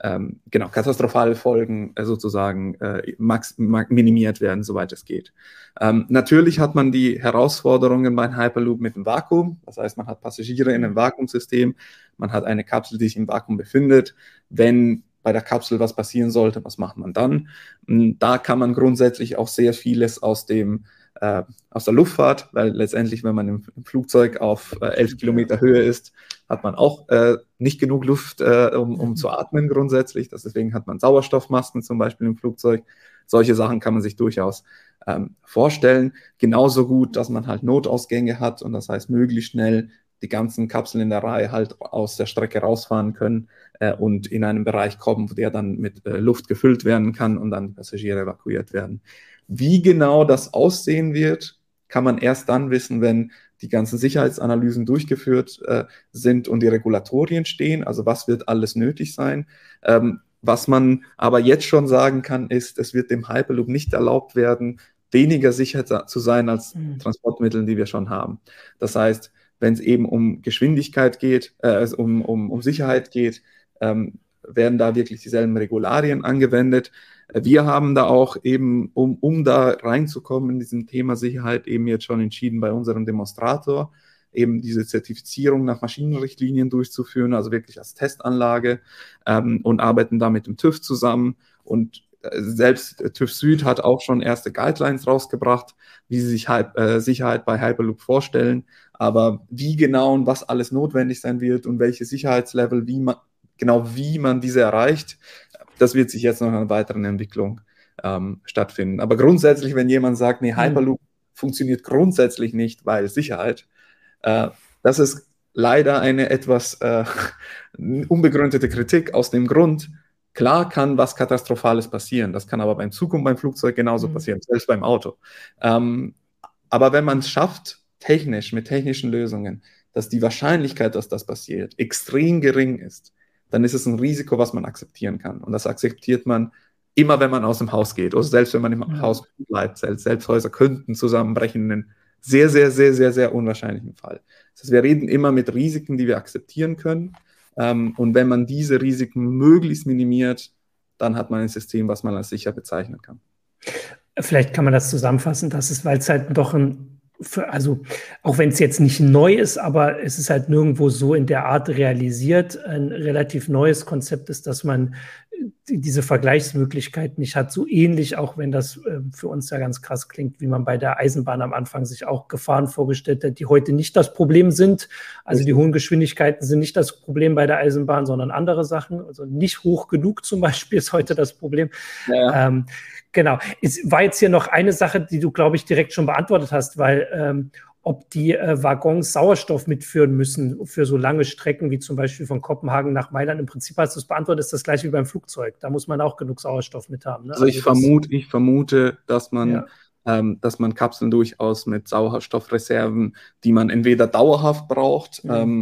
genau, katastrophale Folgen sozusagen minimiert werden, soweit es geht. Natürlich hat man die Herausforderungen beim Hyperloop mit dem Vakuum. Das heißt, man hat Passagiere in einem Vakuumsystem, man hat eine Kapsel, die sich im Vakuum befindet. Wenn bei der Kapsel was passieren sollte, was macht man dann? Da kann man grundsätzlich auch sehr vieles aus der Luftfahrt, weil letztendlich, wenn man im Flugzeug auf 11 Kilometer Höhe ist, hat man auch nicht genug Luft, um zu atmen grundsätzlich. Deswegen hat man Sauerstoffmasken zum Beispiel im Flugzeug. Solche Sachen kann man sich durchaus vorstellen. Genauso gut, dass man halt Notausgänge hat und das heißt, möglichst schnell die ganzen Kapseln in der Reihe halt aus der Strecke rausfahren können und in einen Bereich kommen, der dann mit Luft gefüllt werden kann und dann die Passagiere evakuiert werden. Wie genau das aussehen wird, kann man erst dann wissen, wenn die ganzen Sicherheitsanalysen durchgeführt sind und die Regulatorien stehen. Also was wird alles nötig sein? Was man aber jetzt schon sagen kann, ist, es wird dem Hyperloop nicht erlaubt werden, weniger sicher zu sein als Transportmittel, die wir schon haben. Das heißt, wenn es eben um Geschwindigkeit geht, um Sicherheit geht, werden da wirklich dieselben Regularien angewendet. Wir haben da auch eben, um da reinzukommen in diesem Thema Sicherheit, eben jetzt schon entschieden, bei unserem Demonstrator eben diese Zertifizierung nach Maschinenrichtlinien durchzuführen, also wirklich als Testanlage, und arbeiten da mit dem TÜV zusammen. Und selbst TÜV Süd hat auch schon erste Guidelines rausgebracht, wie sie sich Sicherheit bei Hyperloop vorstellen. Aber wie genau und was alles notwendig sein wird und welche Sicherheitslevel, wie man diese erreicht, das wird sich jetzt noch in einer weiteren Entwicklung stattfinden. Aber grundsätzlich, wenn jemand sagt, nee, Hyperloop funktioniert grundsätzlich nicht, weil Sicherheit, das ist leider eine etwas unbegründete Kritik aus dem Grund, klar kann was Katastrophales passieren. Das kann aber beim Zug und beim Flugzeug genauso passieren, selbst beim Auto. Aber wenn man es schafft, technisch, mit technischen Lösungen, dass die Wahrscheinlichkeit, dass das passiert, extrem gering ist, dann ist es ein Risiko, was man akzeptieren kann. Und das akzeptiert man immer, wenn man aus dem Haus geht. Oder selbst wenn man im Haus bleibt. Selbst Häuser könnten zusammenbrechen in einem sehr, sehr, sehr, sehr, sehr unwahrscheinlichen Fall. Das heißt, wir reden immer mit Risiken, die wir akzeptieren können. Und wenn man diese Risiken möglichst minimiert, dann hat man ein System, was man als sicher bezeichnen kann. Vielleicht kann man das zusammenfassen, dass es, weil es halt doch also auch wenn es jetzt nicht neu ist, aber es ist halt nirgendwo so in der Art realisiert, ein relativ neues Konzept ist, dass man diese Vergleichsmöglichkeit nicht hat. So ähnlich, auch wenn das für uns ja ganz krass klingt, wie man bei der Eisenbahn am Anfang sich auch Gefahren vorgestellt hat, die heute nicht das Problem sind. Also die hohen Geschwindigkeiten sind nicht das Problem bei der Eisenbahn, sondern andere Sachen. Also nicht hoch genug zum Beispiel ist heute das Problem. Ja. Genau. Es war jetzt hier noch eine Sache, die du, glaube ich, direkt schon beantwortet hast, weil ob die Waggons Sauerstoff mitführen müssen für so lange Strecken, wie zum Beispiel von Kopenhagen nach Mailand. Im Prinzip hast du es beantwortet, ist das gleiche wie beim Flugzeug. Da muss man auch genug Sauerstoff mit haben. Ne? Also ich vermute, dass man Kapseln durchaus mit Sauerstoffreserven, die man entweder dauerhaft braucht.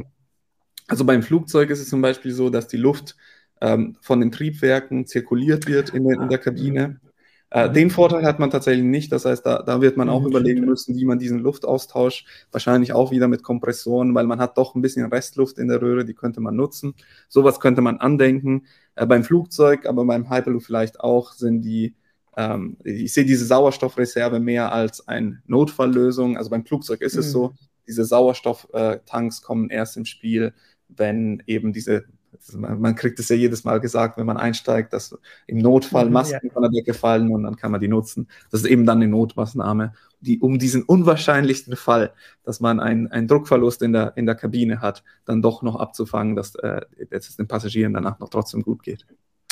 Also beim Flugzeug ist es zum Beispiel so, dass die Luft von den Triebwerken zirkuliert wird in der Kabine. Den Vorteil hat man tatsächlich nicht. Das heißt, da wird man auch überlegen müssen, wie man diesen Luftaustausch, wahrscheinlich auch wieder mit Kompressoren, weil man hat doch ein bisschen Restluft in der Röhre, die könnte man nutzen. Sowas könnte man andenken. Beim Flugzeug, aber beim Hyperloop vielleicht auch, sind ich sehe diese Sauerstoffreserve mehr als eine Notfalllösung. Also beim Flugzeug ist es so, diese Sauerstofftanks kommen erst im Spiel, wenn eben man kriegt es ja jedes Mal gesagt, wenn man einsteigt, dass im Notfall Masken von der Decke fallen und dann kann man die nutzen. Das ist eben dann eine Notmaßnahme, um diesen unwahrscheinlichsten Fall, dass man einen Druckverlust in der Kabine hat, dann doch noch abzufangen, dass es den Passagieren danach noch trotzdem gut geht.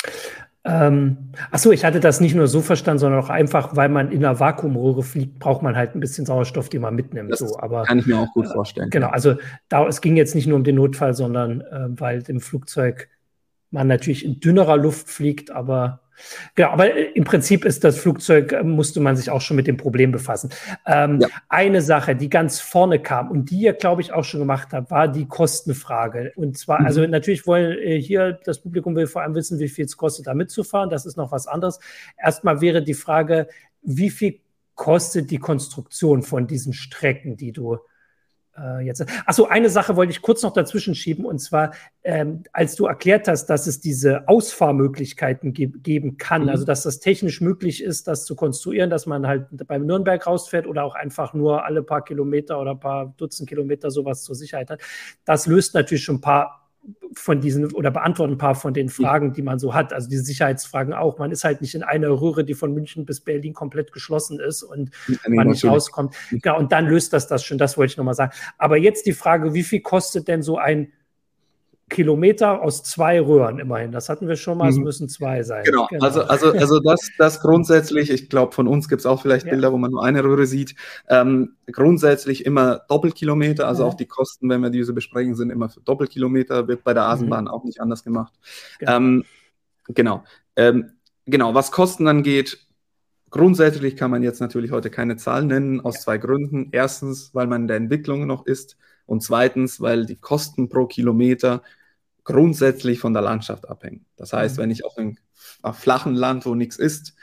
Achso, ich hatte das nicht nur so verstanden, sondern auch einfach, weil man in einer Vakuumröhre fliegt, braucht man halt ein bisschen Sauerstoff, den man mitnimmt. Das kann ich mir auch gut vorstellen. Genau, also es ging jetzt nicht nur um den Notfall, sondern weil im Flugzeug man natürlich in dünnerer Luft fliegt, aber im Prinzip ist das Flugzeug, musste man sich auch schon mit dem Problem befassen. Eine Sache, die ganz vorne kam und die ihr, glaube ich, auch schon gemacht habt, war die Kostenfrage. Und zwar, also natürlich das Publikum will vor allem wissen, wie viel es kostet, da mitzufahren. Das ist noch was anderes. Erstmal wäre die Frage, wie viel kostet die Konstruktion von diesen Strecken, die du Jetzt. Achso, eine Sache wollte ich kurz noch dazwischen schieben, und zwar, als du erklärt hast, dass es diese Ausfahrmöglichkeiten geben kann, also dass das technisch möglich ist, das zu konstruieren, dass man halt beim Nürnberg rausfährt oder auch einfach nur alle paar Kilometer oder paar Dutzend Kilometer sowas zur Sicherheit hat. Das löst natürlich schon ein paar von diesen oder beantworten ein paar von den Fragen, die man so hat. Also diese Sicherheitsfragen auch. Man ist halt nicht in einer Röhre, die von München bis Berlin komplett geschlossen ist und man nicht rauskommt. Ja, und dann löst das schon, das wollte ich nochmal sagen. Aber jetzt die Frage, wie viel kostet denn so ein Kilometer aus 2 Röhren immerhin? Das hatten wir schon mal, es müssen 2 sein. Genau. Also das grundsätzlich, ich glaube, von uns gibt es auch vielleicht Bilder, wo man nur eine Röhre sieht. Grundsätzlich immer Doppelkilometer, also auch die Kosten, wenn wir diese besprechen, sind immer für Doppelkilometer, wird bei der Eisenbahn auch nicht anders gemacht. Genau, was Kosten angeht, grundsätzlich kann man jetzt natürlich heute keine Zahlen nennen, aus 2 Gründen. Erstens, weil man in der Entwicklung noch ist, und zweitens, weil die Kosten pro Kilometer grundsätzlich von der Landschaft abhängen. Das heißt, wenn ich auf einem flachen Land, wo nichts ist,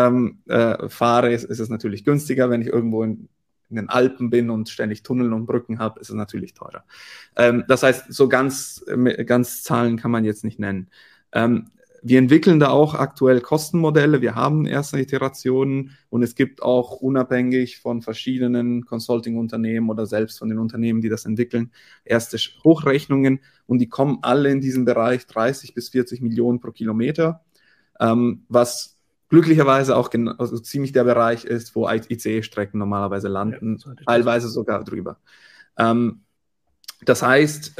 fahre, ist es natürlich günstiger. Wenn ich irgendwo in den Alpen bin und ständig Tunnel und Brücken habe, ist es natürlich teurer. Das heißt, so ganz Zahlen kann man jetzt nicht nennen. Wir entwickeln da auch aktuell Kostenmodelle. Wir haben erste Iterationen und es gibt auch unabhängig von verschiedenen Consulting-Unternehmen oder selbst von den Unternehmen, die das entwickeln, erste Hochrechnungen und die kommen alle in diesem Bereich 30 bis 40 Millionen pro Kilometer, was glücklicherweise auch also ziemlich der Bereich ist, wo ICE-Strecken normalerweise landen, teilweise sogar drüber. Das heißt,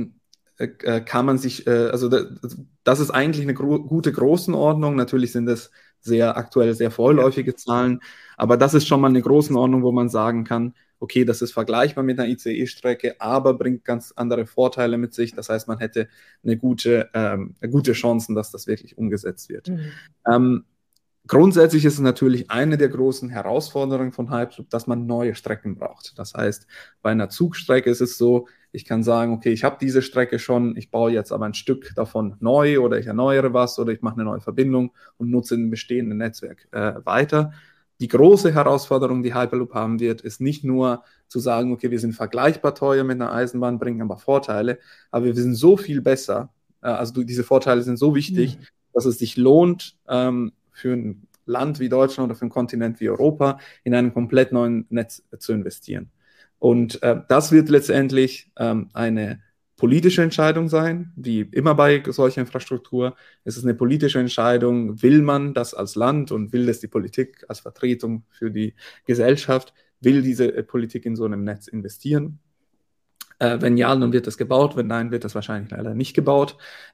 kann man sich, also das ist eigentlich eine gute Größenordnung. Natürlich sind das aktuell sehr vorläufige Zahlen, aber das ist schon mal eine Größenordnung, wo man sagen kann, okay, das ist vergleichbar mit einer ICE-Strecke, aber bringt ganz andere Vorteile mit sich. Das heißt, man hätte eine gute Chancen, dass das wirklich umgesetzt wird. Grundsätzlich ist es natürlich eine der großen Herausforderungen von Hyperloop, dass man neue Strecken braucht. Das heißt, bei einer Zugstrecke ist es so, ich kann sagen, okay, ich habe diese Strecke schon, ich baue jetzt aber ein Stück davon neu oder ich erneuere was oder ich mache eine neue Verbindung und nutze ein bestehendes Netzwerk weiter. Die große Herausforderung, die Hyperloop haben wird, ist nicht nur zu sagen, okay, wir sind vergleichbar teuer mit einer Eisenbahn, bringen aber Vorteile, aber wir sind so viel besser, also diese Vorteile sind so wichtig, dass es sich lohnt, für ein Land wie Deutschland oder für einen Kontinent wie Europa in einen komplett neuen Netz zu investieren. Und das wird letztendlich eine politische Entscheidung sein, wie immer bei solcher Infrastruktur. Es ist eine politische Entscheidung, will man das als Land und will das die Politik als Vertretung für die Gesellschaft, will diese Politik in so einem Netz investieren? Wenn ja, dann wird das gebaut, wenn nein, wird das wahrscheinlich leider nicht gebaut.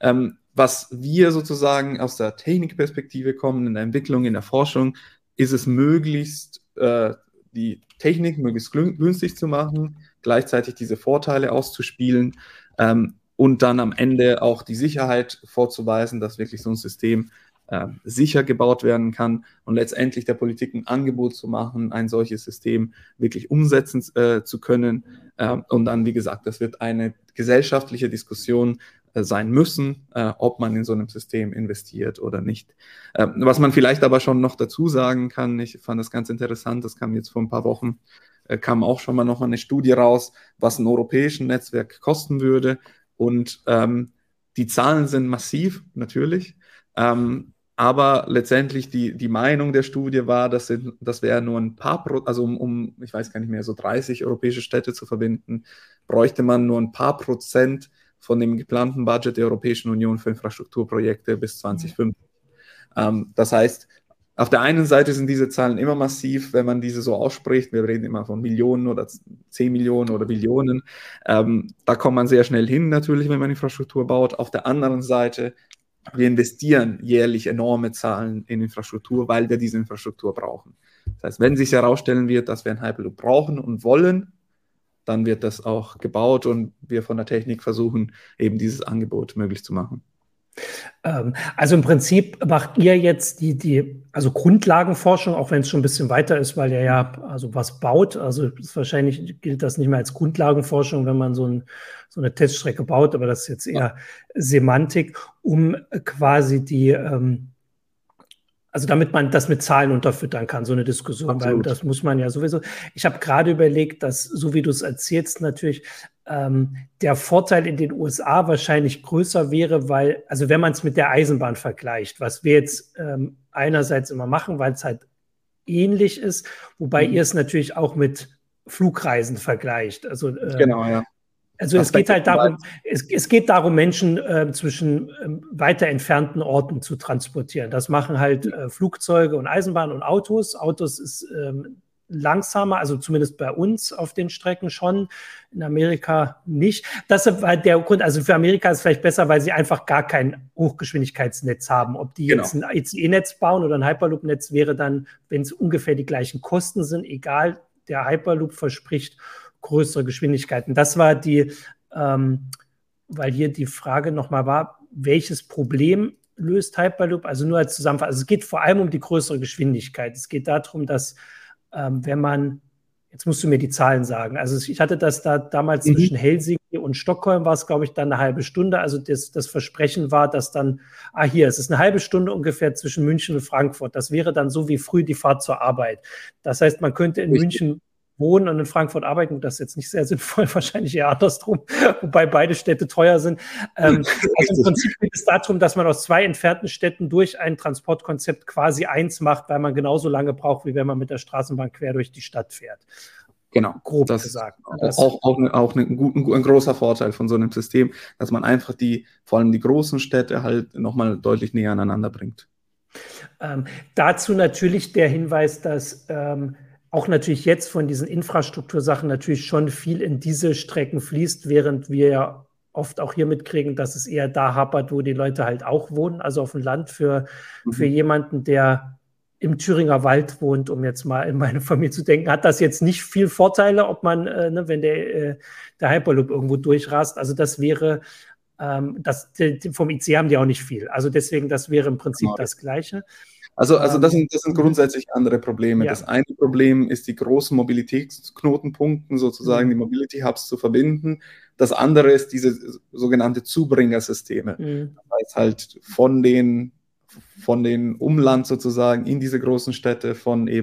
Was wir sozusagen aus der Technikperspektive kommen, in der Entwicklung, in der Forschung, ist es möglichst, die Technik möglichst günstig zu machen, gleichzeitig diese Vorteile auszuspielen und dann am Ende auch die Sicherheit vorzuweisen, dass wirklich so ein System sicher gebaut werden kann und letztendlich der Politik ein Angebot zu machen, ein solches System wirklich umsetzen zu können. Und dann, wie gesagt, das wird eine gesellschaftliche Diskussion sein müssen, ob man in so einem System investiert oder nicht. Was man vielleicht aber schon noch dazu sagen kann, ich fand das ganz interessant, das kam jetzt vor ein paar Wochen, kam auch schon mal noch eine Studie raus, was ein europäisches Netzwerk kosten würde. Und die Zahlen sind massiv, natürlich. Aber letztendlich die Meinung der Studie war, das wäre nur ein paar, also um, ich weiß gar nicht mehr, so 30 europäische Städte zu verbinden, bräuchte man nur ein paar Prozent von dem geplanten Budget der Europäischen Union für Infrastrukturprojekte bis 2050. Das heißt, auf der einen Seite sind diese Zahlen immer massiv, wenn man diese so ausspricht. Wir reden immer von Millionen oder 10 Millionen oder Billionen. Da kommt man sehr schnell hin, natürlich, wenn man Infrastruktur baut. Auf der anderen Seite, wir investieren jährlich enorme Zahlen in Infrastruktur, weil wir diese Infrastruktur brauchen. Das heißt, wenn sich herausstellen wird, dass wir ein Hyperloop brauchen und wollen, dann wird das auch gebaut und wir von der Technik versuchen, eben dieses Angebot möglich zu machen. Also im Prinzip macht ihr jetzt also Grundlagenforschung, auch wenn es schon ein bisschen weiter ist, weil ihr ja also was baut. Also wahrscheinlich gilt das nicht mehr als Grundlagenforschung, wenn man so eine Teststrecke baut, aber das ist jetzt eher Semantik, um quasi Also damit man das mit Zahlen unterfüttern kann, so eine Diskussion, Absolut. weil das muss man ja sowieso. Ich habe gerade überlegt, dass, so wie du es erzählst, natürlich der Vorteil in den USA wahrscheinlich größer wäre, weil, also wenn man es mit der Eisenbahn vergleicht, was wir jetzt einerseits immer machen, weil es halt ähnlich ist, wobei ihr es natürlich auch mit Flugreisen vergleicht. Also, genau, ja. Also es geht halt darum, es geht darum, Menschen zwischen weiter entfernten Orten zu transportieren. Das machen halt Flugzeuge und Eisenbahnen und Autos. Autos ist langsamer, also zumindest bei uns auf den Strecken schon, in Amerika nicht. Das war der Grund, also für Amerika ist es vielleicht besser, weil sie einfach gar kein Hochgeschwindigkeitsnetz haben. Ob die jetzt ein ICE-Netz bauen oder ein Hyperloop-Netz wäre dann, wenn es ungefähr die gleichen Kosten sind, egal, der Hyperloop verspricht größere Geschwindigkeiten. Das war weil hier die Frage nochmal war, welches Problem löst Hyperloop? Also nur als Zusammenfassung. Also es geht vor allem um die größere Geschwindigkeit. Es geht darum, dass wenn man, jetzt musst du mir die Zahlen sagen, also ich hatte das da damals zwischen Helsinki und Stockholm war es, glaube ich, dann eine halbe Stunde. Also das Versprechen war, dass dann, es ist eine halbe Stunde ungefähr zwischen München und Frankfurt. Das wäre dann so wie früh die Fahrt zur Arbeit. Das heißt, man könnte in München wohnen und in Frankfurt arbeiten. Das ist jetzt nicht sehr sinnvoll, wahrscheinlich eher andersrum, wobei beide Städte teuer sind. Also im Prinzip geht es darum, dass man aus zwei entfernten Städten durch ein Transportkonzept quasi eins macht, weil man genauso lange braucht, wie wenn man mit der Straßenbahn quer durch die Stadt fährt. Genau, grob das gesagt. Ist auch ein großer Vorteil von so einem System, dass man einfach vor allem die großen Städte halt nochmal deutlich näher aneinander bringt. Dazu natürlich der Hinweis, dass auch natürlich jetzt von diesen Infrastruktursachen natürlich schon viel in diese Strecken fließt, während wir ja oft auch hier mitkriegen, dass es eher da hapert, wo die Leute halt auch wohnen, also auf dem Land für jemanden, der im Thüringer Wald wohnt, um jetzt mal in meine Familie zu denken, hat das jetzt nicht viel Vorteile, ob man, wenn der Hyperloop irgendwo durchrast, also das wäre, vom IC haben die auch nicht viel, also deswegen, das wäre im Prinzip das Gleiche. Also das sind grundsätzlich andere Probleme. Ja. Das eine Problem ist, die großen Mobilitätsknotenpunkte, sozusagen die Mobility Hubs zu verbinden. Das andere ist diese sogenannte Zubringersysteme. Das heißt halt von den Umland sozusagen in diese großen Städte,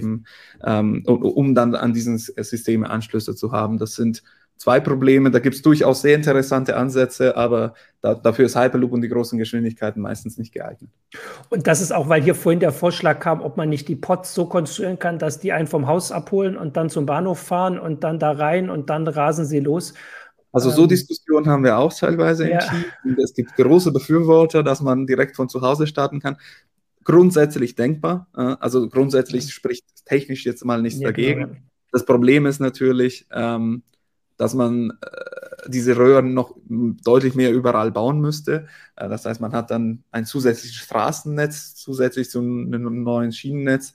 um dann an diesen Systeme Anschlüsse zu haben. Das sind zwei Probleme, da gibt es durchaus sehr interessante Ansätze, aber dafür ist Hyperloop und die großen Geschwindigkeiten meistens nicht geeignet. Und das ist auch, weil hier vorhin der Vorschlag kam, ob man nicht die Pods so konstruieren kann, dass die einen vom Haus abholen und dann zum Bahnhof fahren und dann da rein und dann rasen sie los. Also so Diskussionen haben wir auch teilweise im Team. Es gibt große Befürworter, dass man direkt von zu Hause starten kann. Grundsätzlich denkbar, also grundsätzlich spricht technisch jetzt mal nichts dagegen. Genau. Das Problem ist natürlich, dass man diese Röhren noch deutlich mehr überall bauen müsste. Das heißt, man hat dann ein zusätzliches Straßennetz, zusätzlich zu einem neuen Schienennetz.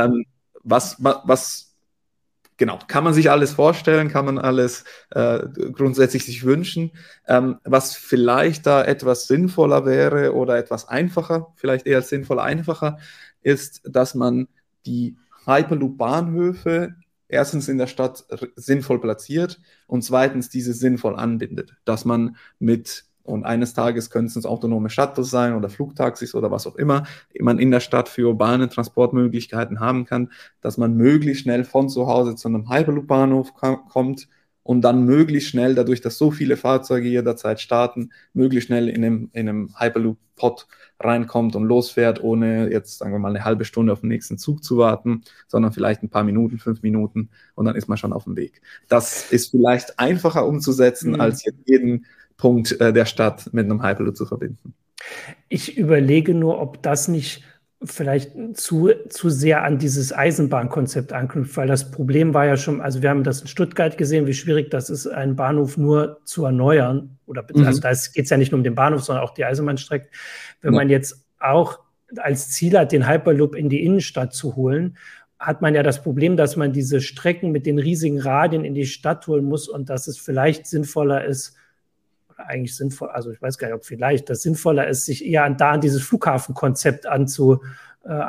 Genau, kann man sich alles vorstellen, kann man alles grundsätzlich sich wünschen. Was vielleicht da etwas sinnvoller wäre oder etwas einfacher, vielleicht eher sinnvoll einfacher, ist, dass man die Hyperloop-Bahnhöfe erstens in der Stadt sinnvoll platziert und zweitens diese sinnvoll anbindet, dass man und eines Tages können es autonome Shuttles sein oder Flugtaxis oder was auch immer, man in der Stadt für urbane Transportmöglichkeiten haben kann, dass man möglichst schnell von zu Hause zu einem Hyperloop-Bahnhof kommt und dann möglichst schnell, dadurch, dass so viele Fahrzeuge jederzeit starten, möglichst schnell in einem Hyperloop-Pod reinkommt und losfährt, ohne jetzt, sagen wir mal, eine halbe Stunde auf den nächsten Zug zu warten, sondern vielleicht ein paar Minuten, 5 Minuten und dann ist man schon auf dem Weg. Das ist vielleicht einfacher umzusetzen, als jetzt jeden Punkt der Stadt mit einem Hyperloop zu verbinden. Ich überlege nur, ob das nicht vielleicht zu sehr an dieses Eisenbahnkonzept anknüpft, weil das Problem war ja schon, also wir haben das in Stuttgart gesehen, wie schwierig das ist, einen Bahnhof nur zu erneuern. Also da geht es ja nicht nur um den Bahnhof, sondern auch die Eisenbahnstrecke. Wenn man jetzt auch als Ziel hat, den Hyperloop in die Innenstadt zu holen, hat man ja das Problem, dass man diese Strecken mit den riesigen Radien in die Stadt holen muss und dass es vielleicht sinnvoller ist, eigentlich sinnvoll, also ich weiß gar nicht, ob vielleicht das sinnvoller ist, sich eher an dieses Flughafenkonzept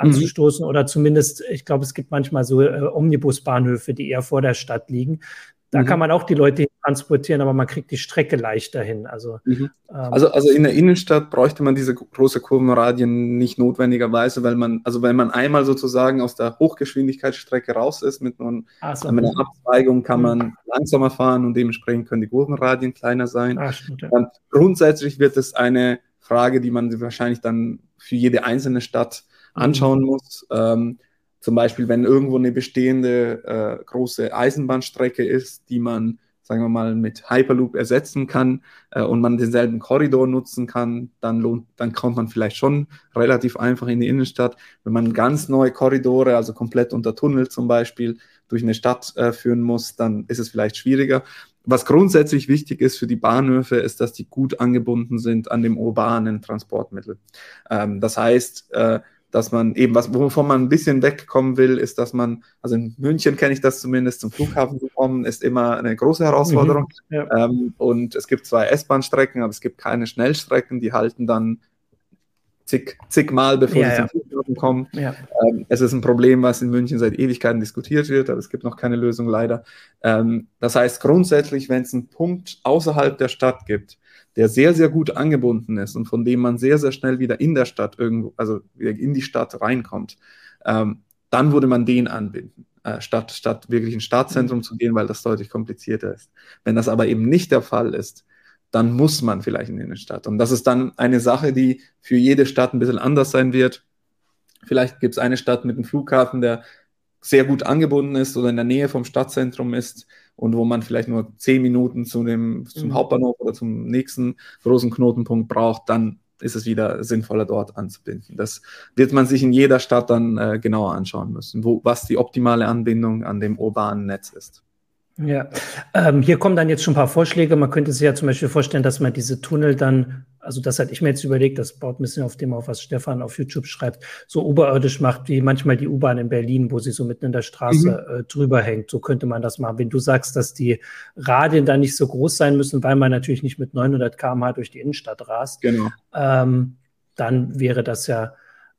anzustoßen oder zumindest, ich glaube, es gibt manchmal so Omnibusbahnhöfe, die eher vor der Stadt liegen. Da kann man auch die Leute transportieren, aber man kriegt die Strecke leichter hin. Also in der Innenstadt bräuchte man diese große Kurvenradien nicht notwendigerweise, weil man einmal sozusagen aus der Hochgeschwindigkeitsstrecke raus ist, mit einer Abzweigung kann man langsamer fahren und dementsprechend können die Kurvenradien kleiner sein. Stimmt, ja. Grundsätzlich wird es eine Frage, die man wahrscheinlich dann für jede einzelne Stadt anschauen muss. Zum Beispiel, wenn irgendwo eine bestehende große Eisenbahnstrecke ist, die man, sagen wir mal, mit Hyperloop ersetzen kann und man denselben Korridor nutzen kann, dann kommt man vielleicht schon relativ einfach in die Innenstadt. Wenn man ganz neue Korridore, also komplett unter Tunnel zum Beispiel, durch eine Stadt führen muss, dann ist es vielleicht schwieriger. Was grundsätzlich wichtig ist für die Bahnhöfe, ist, dass die gut angebunden sind an dem urbanen Transportmittel. Das heißt, dass man eben, wovon man ein bisschen wegkommen will, ist, dass man, also in München kenne ich das zumindest, zum Flughafen zu kommen, ist immer eine große Herausforderung. Ja. Und es gibt 2 S-Bahn-Strecken, aber es gibt keine Schnellstrecken, die halten dann zigmal, bevor sie zum Flughafen kommen. Ja. Es ist ein Problem, was in München seit Ewigkeiten diskutiert wird, aber es gibt noch keine Lösung leider. Das heißt grundsätzlich, wenn es einen Punkt außerhalb der Stadt gibt, der sehr, sehr gut angebunden ist und von dem man sehr, sehr schnell wieder in der Stadt wieder in die Stadt reinkommt, dann würde man den anbinden, statt wirklich ins Stadtzentrum zu gehen, weil das deutlich komplizierter ist. Wenn das aber eben nicht der Fall ist, dann muss man vielleicht in die Innenstadt. Und das ist dann eine Sache, die für jede Stadt ein bisschen anders sein wird. Vielleicht gibt es eine Stadt mit einem Flughafen, der sehr gut angebunden ist oder in der Nähe vom Stadtzentrum ist und wo man vielleicht nur 10 Minuten zum Hauptbahnhof oder zum nächsten großen Knotenpunkt braucht, dann ist es wieder sinnvoller, dort anzubinden. Das wird man sich in jeder Stadt dann genauer anschauen müssen, was die optimale Anbindung an dem urbanen Netz ist. Ja, hier kommen dann jetzt schon ein paar Vorschläge. Man könnte sich ja zum Beispiel vorstellen, dass man diese Tunnel dann, also das hatte ich mir jetzt überlegt, das baut ein bisschen auf dem auf, was Stefan auf YouTube schreibt, so oberirdisch macht, wie manchmal die U-Bahn in Berlin, wo sie so mitten in der Straße drüber hängt. So könnte man das machen. Wenn du sagst, dass die Radien dann nicht so groß sein müssen, weil man natürlich nicht mit 900 km/h durch die Innenstadt rast, genau. Dann wäre das ja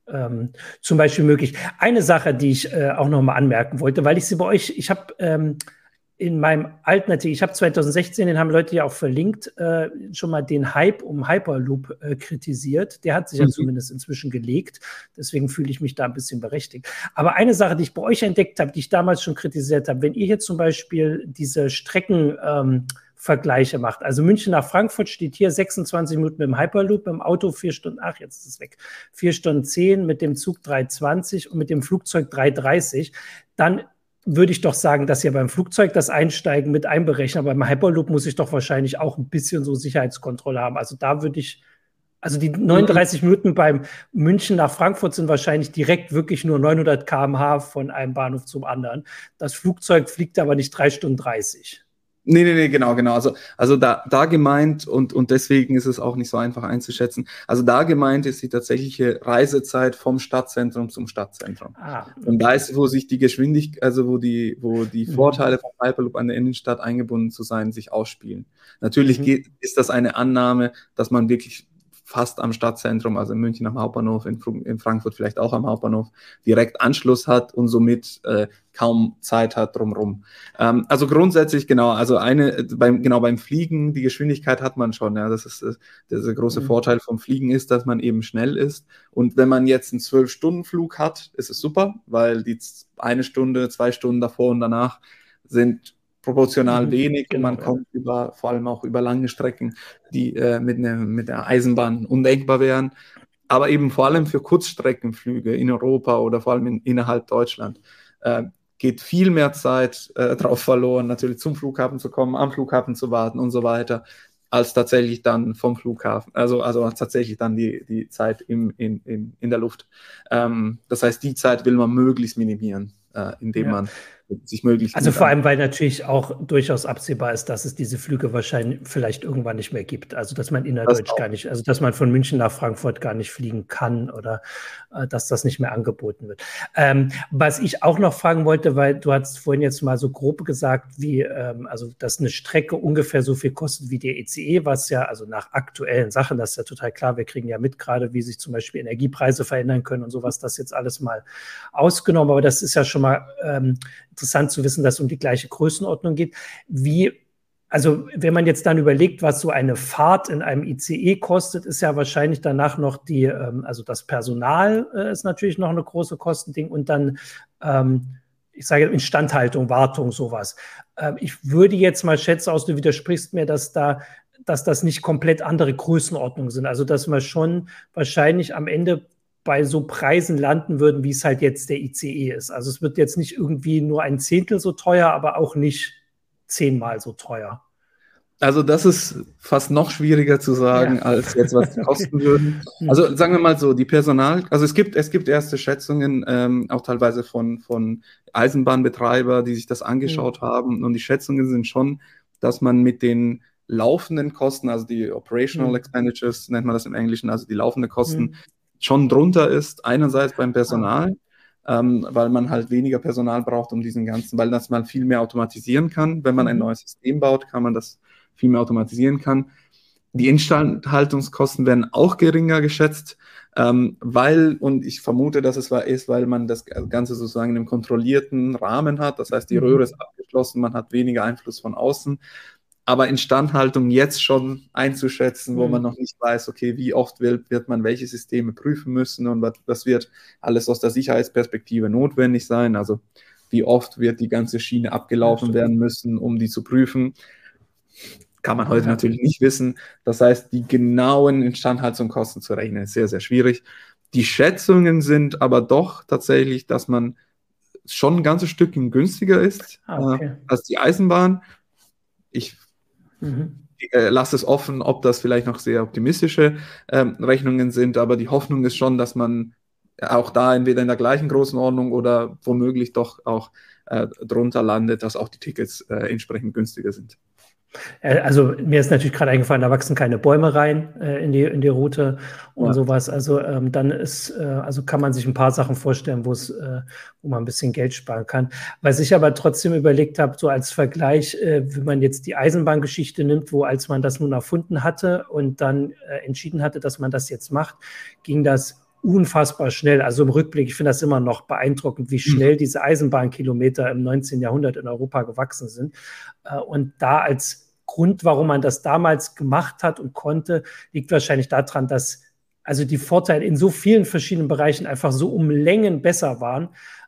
zum Beispiel möglich. Eine Sache, die ich auch noch mal anmerken wollte, weil ich sie bei euch, ich habe in meinem alten Artikel, ich habe 2016, den haben Leute ja auch verlinkt, schon mal den Hype um Hyperloop kritisiert. Der hat sich ja zumindest inzwischen gelegt. Deswegen fühle ich mich da ein bisschen berechtigt. Aber eine Sache, die ich bei euch entdeckt habe, die ich damals schon kritisiert habe, wenn ihr jetzt zum Beispiel diese Streckenvergleiche macht. Also München nach Frankfurt steht hier 26 Minuten mit dem Hyperloop, im Auto 4 Stunden, jetzt ist es weg, 4 Stunden 10, mit dem Zug 3,20 und mit dem Flugzeug 3,30. Dann würde ich doch sagen, dass ihr beim Flugzeug das Einsteigen mit einberechnet, aber beim Hyperloop muss ich doch wahrscheinlich auch ein bisschen so Sicherheitskontrolle haben. Also da würde ich, also die 39 Minuten beim München nach Frankfurt sind wahrscheinlich direkt wirklich nur 900 km/h von einem Bahnhof zum anderen. Das Flugzeug fliegt aber nicht 3 Stunden 30. Nee, genau. Also da gemeint, und deswegen ist es auch nicht so einfach einzuschätzen, also da gemeint ist die tatsächliche Reisezeit vom Stadtzentrum zum Stadtzentrum. Und da ist, wo sich die Geschwindigkeit, also wo die Vorteile vom Hyperloop an der Innenstadt eingebunden zu sein, sich ausspielen. Natürlich ist das eine Annahme, dass man wirklich fast am Stadtzentrum, also in München am Hauptbahnhof, in Frankfurt vielleicht auch am Hauptbahnhof, direkt Anschluss hat und somit kaum Zeit hat drumherum. Also grundsätzlich, genau, also beim Fliegen, die Geschwindigkeit hat man schon, ja, das ist der große Vorteil vom Fliegen ist, dass man eben schnell ist. Und wenn man jetzt einen 12-Stunden-Flug hat, ist es super, weil die 1 Stunde, 2 Stunden davor und danach sind proportional wenig und man kommt vor allem auch über lange Strecken, die mit der Eisenbahn undenkbar wären. Aber eben vor allem für Kurzstreckenflüge in Europa oder vor allem innerhalb Deutschland geht viel mehr Zeit drauf verloren, natürlich zum Flughafen zu kommen, am Flughafen zu warten und so weiter, als tatsächlich dann vom Flughafen, also tatsächlich dann die Zeit in der Luft. Das heißt, die Zeit will man möglichst minimieren, indem man sich möglichst... Also vor allem, weil natürlich auch durchaus absehbar ist, dass es diese Flüge wahrscheinlich vielleicht irgendwann nicht mehr gibt. Also dass man innerdeutsch gar nicht, also dass man von München nach Frankfurt gar nicht fliegen kann oder dass das nicht mehr angeboten wird. Was ich auch noch fragen wollte, weil du hast vorhin jetzt mal so grob gesagt, wie also dass eine Strecke ungefähr so viel kostet wie der ECE, was ja also nach aktuellen Sachen, das ist ja total klar, wir kriegen ja mit gerade, wie sich zum Beispiel Energiepreise verändern können und sowas, das jetzt alles mal ausgenommen, aber das ist ja schon mal interessant zu wissen, dass es um die gleiche Größenordnung geht. Also wenn man jetzt dann überlegt, was so eine Fahrt in einem ICE kostet, ist ja wahrscheinlich danach noch also das Personal ist natürlich noch eine große Kostending und dann, ich sage Instandhaltung, Wartung, sowas. Ich würde jetzt mal schätzen, du widersprichst mir, dass das nicht komplett andere Größenordnungen sind. Also dass wir schon wahrscheinlich am Ende bei so Preisen landen würden, wie es halt jetzt der ICE ist. Also es wird jetzt nicht irgendwie nur ein Zehntel so teuer, aber auch nicht 10-mal so teuer. Also das ist fast noch schwieriger zu sagen, als jetzt, was die kosten würden. Also sagen wir mal so, also es gibt erste Schätzungen, auch teilweise von Eisenbahnbetreiber, die sich das angeschaut haben. Und die Schätzungen sind schon, dass man mit den laufenden Kosten, also die Operational Expenditures, nennt man das im Englischen, also die laufenden Kosten, schon drunter ist. Einerseits beim Personal, weil man halt weniger Personal braucht, weil das man viel mehr automatisieren kann. Wenn man ein neues System baut, kann man das viel mehr automatisieren kann. Die Instandhaltungskosten werden auch geringer geschätzt, und ich vermute, dass es ist, weil man das Ganze sozusagen in einem kontrollierten Rahmen hat. Das heißt, die Röhre ist abgeschlossen, man hat weniger Einfluss von außen. Aber Instandhaltung jetzt schon einzuschätzen, wo man noch nicht weiß, okay, wie oft wird man welche Systeme prüfen müssen und was wird alles aus der Sicherheitsperspektive notwendig sein. Also wie oft wird die ganze Schiene abgelaufen werden müssen, um die zu prüfen. Kann man heute natürlich nicht wissen. Das heißt, die genauen Instandhaltungskosten zu rechnen, ist sehr, sehr schwierig. Die Schätzungen sind aber doch tatsächlich, dass man schon ein ganzes Stückchen günstiger ist als die Eisenbahn. Ich lasse es offen, ob das vielleicht noch sehr optimistische Rechnungen sind, aber die Hoffnung ist schon, dass man auch da entweder in der gleichen Größenordnung oder womöglich doch auch drunter landet, dass auch die Tickets entsprechend günstiger sind. Also mir ist natürlich gerade eingefallen, da wachsen keine Bäume rein in die Route und sowas. Also dann also kann man sich ein paar Sachen vorstellen, wo man ein bisschen Geld sparen kann. Was ich aber trotzdem überlegt habe, so als Vergleich, wenn man jetzt die Eisenbahngeschichte nimmt, als man das nun erfunden hatte und dann entschieden hatte, dass man das jetzt macht, ging das unfassbar schnell. Also im Rückblick, ich finde das immer noch beeindruckend, wie schnell diese Eisenbahnkilometer im 19. Jahrhundert in Europa gewachsen sind. Und da als Grund, warum man das damals gemacht hat und konnte, liegt wahrscheinlich daran, dass also die Vorteile in so vielen verschiedenen Bereichen einfach so um Längen besser waren,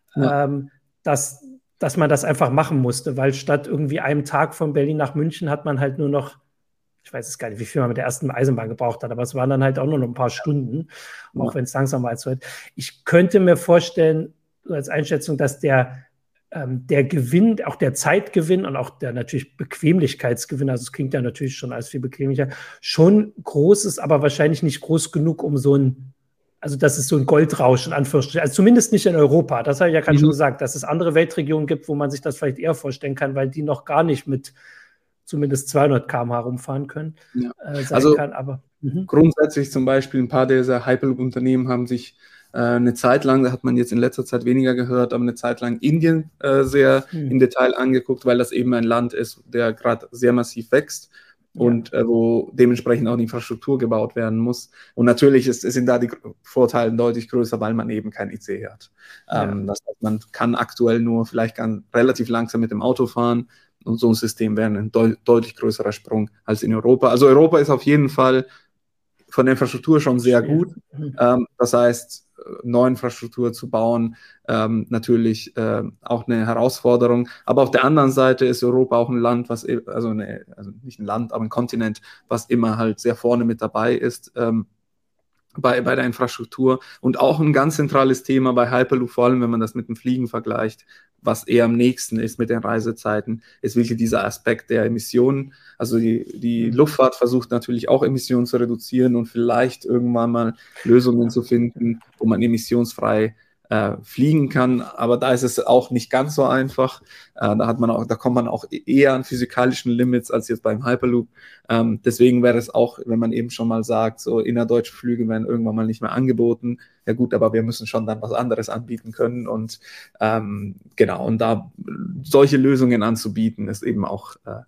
dass man das einfach machen musste, weil statt irgendwie einem Tag von Berlin nach München hat man halt nur noch, ich weiß es gar nicht, wie viel man mit der ersten Eisenbahn gebraucht hat, aber es waren dann halt auch nur noch ein paar Stunden, auch wenn es langsam war als heute. Ich könnte mir vorstellen, als Einschätzung, dass der Gewinn, auch der Zeitgewinn und auch der natürlich Bequemlichkeitsgewinn, also es klingt ja natürlich schon als viel bequemlicher, schon groß ist, aber wahrscheinlich nicht groß genug, um also dass es so ein Goldrausch in Anführungsstrichen, also zumindest nicht in Europa, das habe ich ja gerade schon gesagt, dass es andere Weltregionen gibt, wo man sich das vielleicht eher vorstellen kann, weil die noch gar nicht mit zumindest 200 km/h rumfahren können. Grundsätzlich zum Beispiel ein paar dieser Hyperloop-Unternehmen haben sich eine Zeit lang, da hat man jetzt in letzter Zeit weniger gehört, aber eine Zeit lang Indien sehr im Detail angeguckt, weil das eben ein Land ist, der gerade sehr massiv wächst und wo dementsprechend auch die Infrastruktur gebaut werden muss. Und natürlich sind da die Vorteile deutlich größer, weil man eben kein ICE hat. Das heißt, man kann aktuell nur vielleicht relativ langsam mit dem Auto fahren und so ein System wäre ein deutlich größerer Sprung als in Europa. Also Europa ist auf jeden Fall von der Infrastruktur schon sehr gut. Das heißt, neue Infrastruktur zu bauen, natürlich auch eine Herausforderung. Aber auf der anderen Seite ist Europa auch ein Land, also nicht ein Land, aber ein Kontinent, was immer halt sehr vorne mit dabei ist bei der Infrastruktur. Und auch ein ganz zentrales Thema bei Hyperloop, vor allem wenn man das mit dem Fliegen vergleicht, was eher am nächsten ist mit den Reisezeiten, ist wirklich dieser Aspekt der Emissionen. Also die Luftfahrt versucht natürlich auch Emissionen zu reduzieren und vielleicht irgendwann mal Lösungen zu finden, wo man emissionsfrei fliegen kann, aber da ist es auch nicht ganz so einfach. Da kommt man auch eher an physikalischen Limits als jetzt beim Hyperloop. Deswegen wäre es auch, wenn man eben schon mal sagt, so innerdeutsche Flüge werden irgendwann mal nicht mehr angeboten. Ja gut, aber wir müssen schon dann was anderes anbieten können und und da solche Lösungen anzubieten, ist eben auch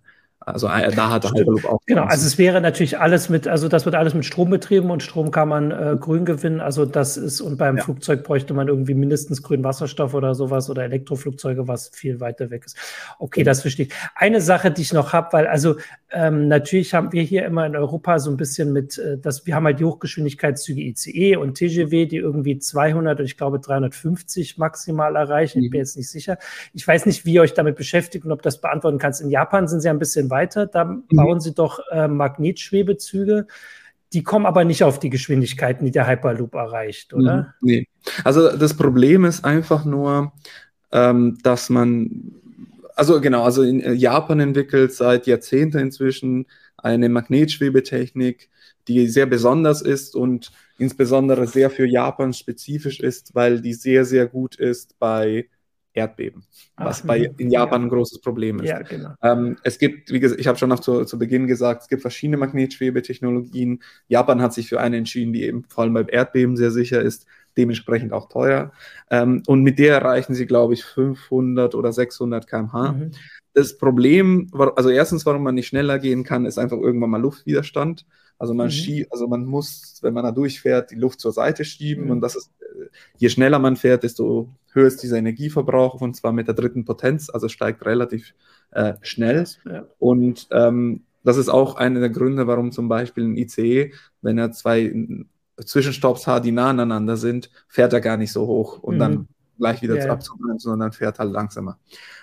Also da hat der Hyperloop auch. Genau, also es wäre natürlich alles das wird alles mit Strom betrieben und Strom kann man grün gewinnen. Also das ist, und beim Flugzeug bräuchte man irgendwie mindestens grünen Wasserstoff oder sowas oder Elektroflugzeuge, was viel weiter weg ist. Okay, das verstehe ich. Eine Sache, die ich noch habe, weil natürlich haben wir hier immer in Europa so ein bisschen wir haben halt die Hochgeschwindigkeitszüge ICE und TGV, die irgendwie 200 und ich glaube 350 maximal erreichen. Ich bin jetzt nicht sicher. Ich weiß nicht, wie ihr euch damit beschäftigt und ob das beantworten kannst. In Japan sind sie ein bisschen weiter. Da bauen sie doch Magnetschwebezüge. Die kommen aber nicht auf die Geschwindigkeiten, die der Hyperloop erreicht, oder? Nee. Also das Problem ist einfach nur, dass man, also in Japan entwickelt seit Jahrzehnten inzwischen eine Magnetschwebetechnik, die sehr besonders ist und insbesondere sehr für Japan spezifisch ist, weil die sehr, sehr gut ist bei Erdbeben, was in Japan ein großes Problem ist. Ja, genau. Es gibt, wie gesagt, ich habe schon noch zu Beginn gesagt, es gibt verschiedene Magnetschwebetechnologien. Japan hat sich für eine entschieden, die eben vor allem beim Erdbeben sehr sicher ist, dementsprechend auch teuer. Und mit der erreichen sie, glaube ich, 500 oder 600 km/h. Das Problem, also erstens, warum man nicht schneller gehen kann, ist einfach irgendwann mal Luftwiderstand. Also man muss, wenn man da durchfährt, die Luft zur Seite schieben und das ist, je schneller man fährt, desto höher ist dieser Energieverbrauch und zwar mit der dritten Potenz, also steigt relativ schnell. Ja. Und das ist auch einer der Gründe, warum zum Beispiel ein ICE, wenn er zwei Zwischenstopps hat, die nah aneinander sind, fährt er gar nicht so hoch und dann gleich wieder abzubremsen, sondern fährt halt langsamer.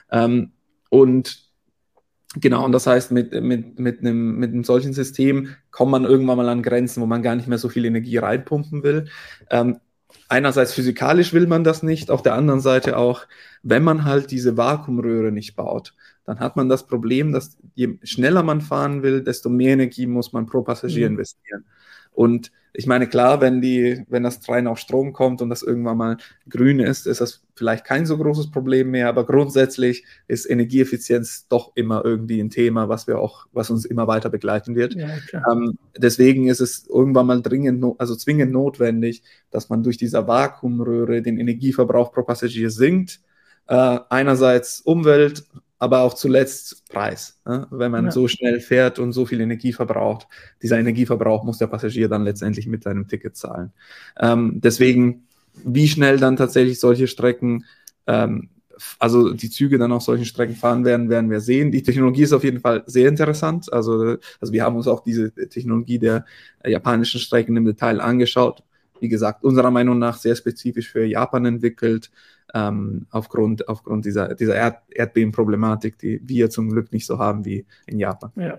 Und genau, und das heißt, mit einem solchen System kommt man irgendwann mal an Grenzen, wo man gar nicht mehr so viel Energie reinpumpen will. Einerseits physikalisch will man das nicht, auf der anderen Seite auch, wenn man halt diese Vakuumröhre nicht baut, dann hat man das Problem, dass je schneller man fahren will, desto mehr Energie muss man pro Passagier investieren. Und ich meine, klar, wenn das Train auf Strom kommt und das irgendwann mal grün ist das vielleicht kein so großes Problem mehr, aber grundsätzlich ist Energieeffizienz doch immer irgendwie ein Thema, was uns immer weiter begleiten wird. Ja, deswegen ist es irgendwann mal zwingend notwendig, dass man durch diese Vakuumröhre den Energieverbrauch pro Passagier sinkt. Einerseits Umwelt, aber auch zuletzt Preis. Ne? Wenn man so schnell fährt und so viel Energie verbraucht, dieser Energieverbrauch muss der Passagier dann letztendlich mit seinem Ticket zahlen. Deswegen, wie schnell dann tatsächlich solche Strecken, also die Züge dann auf solchen Strecken fahren werden wir sehen. Die Technologie ist auf jeden Fall sehr interessant. Also wir haben uns auch diese Technologie der japanischen Strecken im Detail angeschaut. Wie gesagt, unserer Meinung nach sehr spezifisch für Japan entwickelt, aufgrund dieser Erdbebenproblematik, die wir zum Glück nicht so haben wie in Japan. Ja.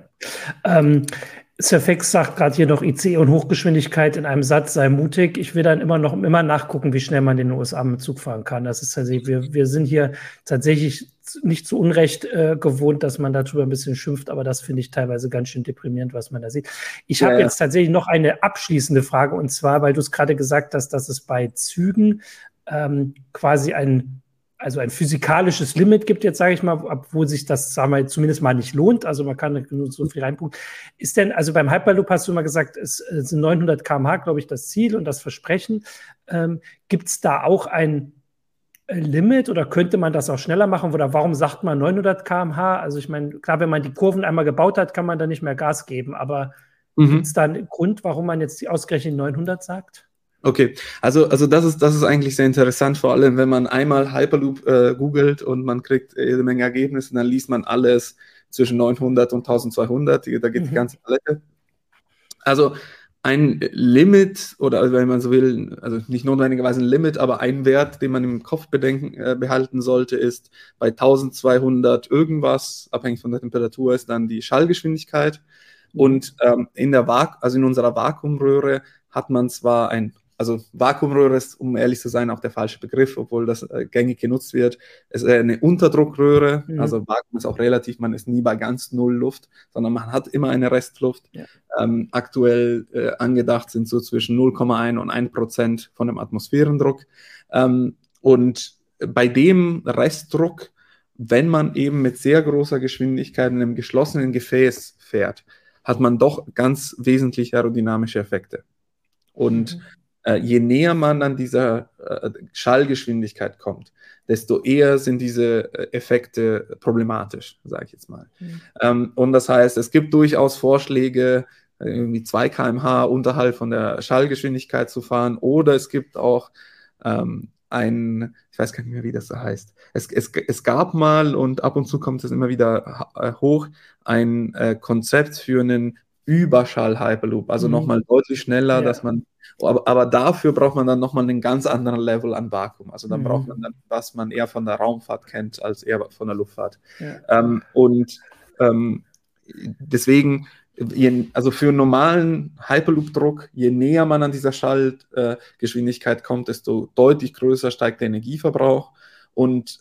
Surfex sagt gerade hier noch, IC und Hochgeschwindigkeit in einem Satz, sei mutig. Ich will dann immer nachgucken, wie schnell man in den USA mit Zug fahren kann. Das ist tatsächlich, wir sind hier tatsächlich nicht zu Unrecht gewohnt, dass man darüber ein bisschen schimpft, aber das finde ich teilweise ganz schön deprimierend, was man da sieht. Ich habe jetzt tatsächlich noch eine abschließende Frage, und zwar, weil du es gerade gesagt hast, dass es bei Zügen quasi ein physikalisches Limit gibt, jetzt sage ich mal, obwohl sich das, sagen wir, zumindest mal nicht lohnt, also man kann nur so viel reinpumpen. Ist denn, also beim Hyperloop hast du immer gesagt, es sind 900 km/h, glaube ich, das Ziel und das Versprechen. Gibt es da auch ein Limit oder könnte man das auch schneller machen? Oder warum sagt man 900 km/h? Also ich meine, klar, wenn man die Kurven einmal gebaut hat, kann man da nicht mehr Gas geben, aber gibt es da einen Grund, warum man jetzt ausgerechnet 900 sagt? Okay, also das ist eigentlich sehr interessant, vor allem wenn man einmal Hyperloop googelt und man kriegt jede Menge Ergebnisse, dann liest man alles zwischen 900 und 1200, da geht die ganze Palette. Also ein Limit, oder wenn man so will, also nicht notwendigerweise ein Limit, aber ein Wert, den man im Kopf behalten sollte, ist bei 1200 irgendwas, abhängig von der Temperatur, ist dann die Schallgeschwindigkeit. Und in unserer Vakuumröhre hat man zwar also Vakuumröhre ist, um ehrlich zu sein, auch der falsche Begriff, obwohl das gängig genutzt wird. Es ist eine Unterdruckröhre, also Vakuum ist auch relativ, man ist nie bei ganz null Luft, sondern man hat immer eine Restluft. Ja. Aktuell angedacht sind so zwischen 0,1 und 1% von dem Atmosphärendruck. Und bei dem Restdruck, wenn man eben mit sehr großer Geschwindigkeit in einem geschlossenen Gefäß fährt, hat man doch ganz wesentliche aerodynamische Effekte. Und je näher man an dieser Schallgeschwindigkeit kommt, desto eher sind diese Effekte problematisch, sage ich jetzt mal. Und das heißt, es gibt durchaus Vorschläge, irgendwie 2 km/h unterhalb von der Schallgeschwindigkeit zu fahren, oder es gibt auch ich weiß gar nicht mehr, wie das so heißt. Es gab mal, und ab und zu kommt es immer wieder hoch, ein Konzept für einen Überschall-Hyperloop, also nochmal deutlich schneller, dass man, aber dafür braucht man dann nochmal einen ganz anderen Level an Vakuum. Also dann braucht man dann, was man eher von der Raumfahrt kennt, als eher von der Luftfahrt. Deswegen, also für einen normalen Hyperloop-Druck, je näher man an dieser Schallgeschwindigkeit kommt, desto deutlich größer steigt der Energieverbrauch und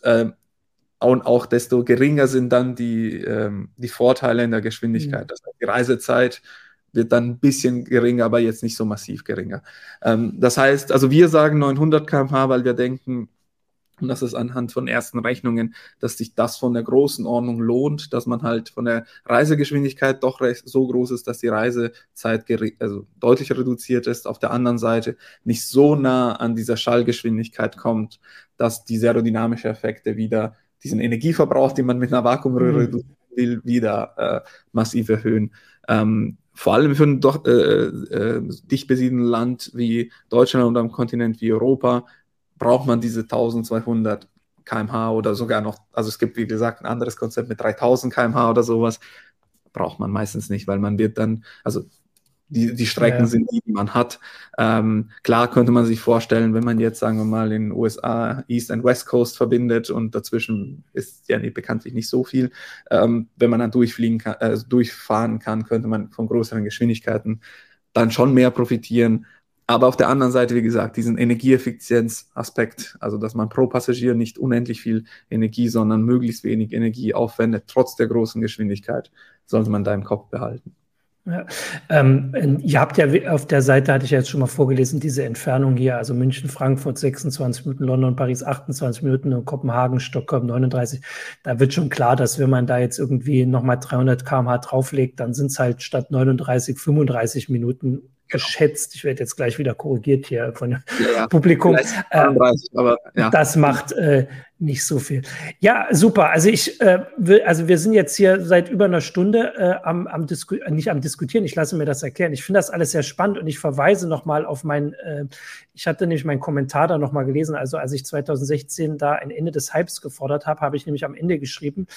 auch desto geringer sind dann die Vorteile in der Geschwindigkeit. Das heißt, die Reisezeit wird dann ein bisschen geringer, aber jetzt nicht so massiv geringer. Das heißt, also wir sagen 900 km/h, weil wir denken, und das ist anhand von ersten Rechnungen, dass sich das von der großen Ordnung lohnt, dass man halt von der Reisegeschwindigkeit doch so groß ist, dass die Reisezeit deutlich reduziert ist, auf der anderen Seite nicht so nah an dieser Schallgeschwindigkeit kommt, dass diese aerodynamischen Effekte wieder diesen Energieverbrauch, den man mit einer Vakuumröhre reduzieren will, wieder massiv erhöhen. Vor allem für ein doch dicht besiedeltes Land wie Deutschland und am Kontinent wie Europa braucht man diese 1200 km/h oder sogar noch, also es gibt, wie gesagt, ein anderes Konzept mit 3000 km/h oder sowas, braucht man meistens nicht, weil man wird dann, also die Strecken sind die man hat. Klar könnte man sich vorstellen, wenn man jetzt, sagen wir mal, in den USA East and West Coast verbindet und dazwischen ist ja bekanntlich nicht so viel, wenn man dann durchfahren kann, könnte man von größeren Geschwindigkeiten dann schon mehr profitieren. Aber auf der anderen Seite, wie gesagt, diesen Energieeffizienzaspekt, also dass man pro Passagier nicht unendlich viel Energie, sondern möglichst wenig Energie aufwendet, trotz der großen Geschwindigkeit, sollte man da im Kopf behalten. Ja. Ihr habt ja auf der Seite, hatte ich ja jetzt schon mal vorgelesen, diese Entfernung hier, also München, Frankfurt 26 Minuten, London, Paris 28 Minuten und Kopenhagen, Stockholm 39. Da wird schon klar, dass wenn man da jetzt irgendwie nochmal 300 km/h drauflegt, dann sind es halt statt 39, 35 Minuten geschätzt. Ich werde jetzt gleich wieder korrigiert hier von dem Publikum. 32, aber, das macht nicht so viel. Ja, super. Also wir sind jetzt hier seit über einer Stunde nicht am Diskutieren. Ich lasse mir das erklären. Ich finde das alles sehr spannend und ich verweise nochmal auf ich hatte nämlich meinen Kommentar da nochmal gelesen. Also als ich 2016 da ein Ende des Hypes gefordert habe, habe ich nämlich am Ende geschrieben,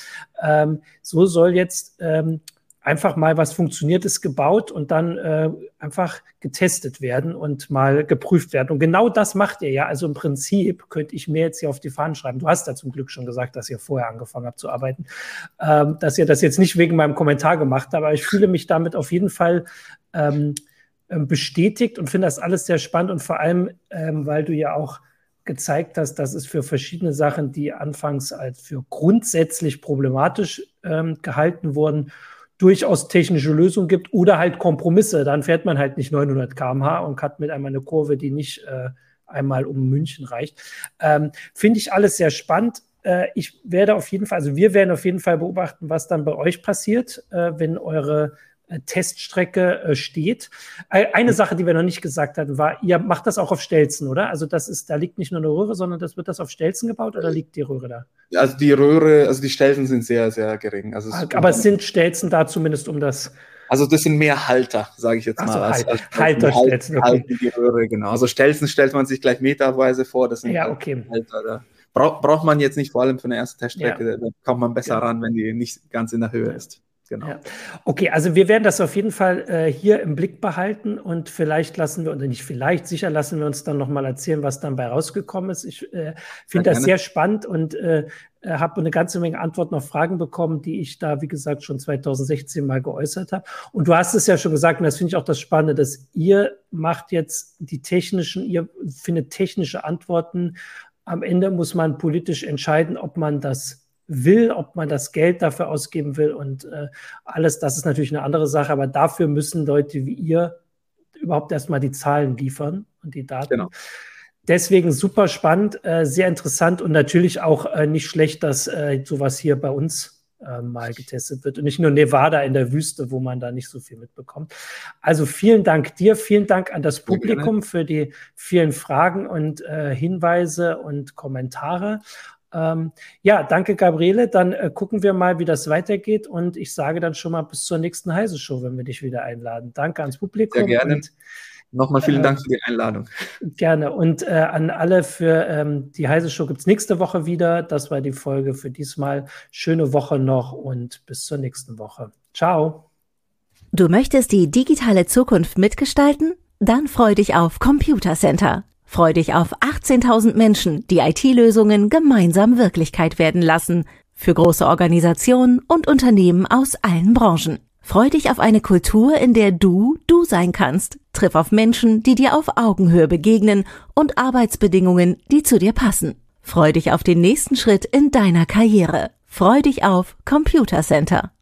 so soll jetzt einfach mal was Funktioniertes gebaut und dann einfach getestet werden und mal geprüft werden. Und genau das macht ihr ja. Also im Prinzip könnte ich mir jetzt hier auf die Fahnen schreiben. Du hast ja zum Glück schon gesagt, dass ihr vorher angefangen habt zu arbeiten, dass ihr das jetzt nicht wegen meinem Kommentar gemacht habt, aber ich fühle mich damit auf jeden Fall bestätigt und finde das alles sehr spannend und vor allem, weil du ja auch gezeigt hast, dass es für verschiedene Sachen, die anfangs als für grundsätzlich problematisch gehalten wurden, durchaus technische Lösungen gibt oder halt Kompromisse. Dann fährt man halt nicht 900 km/h und hat mit einmal eine Kurve, die nicht einmal um München reicht. Finde ich alles sehr spannend. Wir werden auf jeden Fall beobachten, was dann bei euch passiert, wenn eure Teststrecke steht. Eine Sache, die wir noch nicht gesagt hatten, war, ihr macht das auch auf Stelzen, oder? Also da liegt nicht nur eine Röhre, sondern wird das auf Stelzen gebaut oder liegt die Röhre da? Also die Stelzen sind sehr, sehr gering. Also aber es sind Stelzen da zumindest um das... Also das sind mehr Halter, sage ich jetzt mal. Halterstelzen, okay. Die Röhre, genau. Also Stelzen stellt man sich gleich meterweise vor. Das sind okay. Halter. Braucht man jetzt nicht, vor allem für eine erste Teststrecke. Da kommt man besser ran, wenn die nicht ganz in der Höhe ist. Genau. Ja. Okay, also wir werden das auf jeden Fall hier im Blick behalten und sicher lassen wir uns dann nochmal erzählen, was dann bei rausgekommen ist. Ich finde das sehr spannend und habe eine ganze Menge Antworten auf Fragen bekommen, die ich da, wie gesagt, schon 2016 mal geäußert habe. Und du hast es ja schon gesagt, und das finde ich auch das Spannende, dass ihr macht jetzt ihr findet technische Antworten. Am Ende muss man politisch entscheiden, ob man das will, ob man das Geld dafür ausgeben will und alles, das ist natürlich eine andere Sache, aber dafür müssen Leute wie ihr überhaupt erstmal die Zahlen liefern und die Daten. Genau. Deswegen super spannend, sehr interessant und natürlich auch nicht schlecht, dass sowas hier bei uns mal getestet wird und nicht nur Nevada in der Wüste, wo man da nicht so viel mitbekommt. Also vielen Dank dir, vielen Dank an das Publikum für die vielen Fragen und Hinweise und Kommentare. Ja, danke Gabriele, dann gucken wir mal, wie das weitergeht und ich sage dann schon mal bis zur nächsten Heise Show, wenn wir dich wieder einladen. Danke ans Publikum. Sehr gerne. Und nochmal vielen Dank für die Einladung. Gerne. Und an alle für die Heise Show gibt es nächste Woche wieder. Das war die Folge für diesmal. Schöne Woche noch und bis zur nächsten Woche. Ciao. Du möchtest die digitale Zukunft mitgestalten? Dann freu dich auf Computer Center. Freu dich auf 18.000 Menschen, die IT-Lösungen gemeinsam Wirklichkeit werden lassen. Für große Organisationen und Unternehmen aus allen Branchen. Freu dich auf eine Kultur, in der du sein kannst. Triff auf Menschen, die dir auf Augenhöhe begegnen und Arbeitsbedingungen, die zu dir passen. Freu dich auf den nächsten Schritt in deiner Karriere. Freu dich auf Computer Center.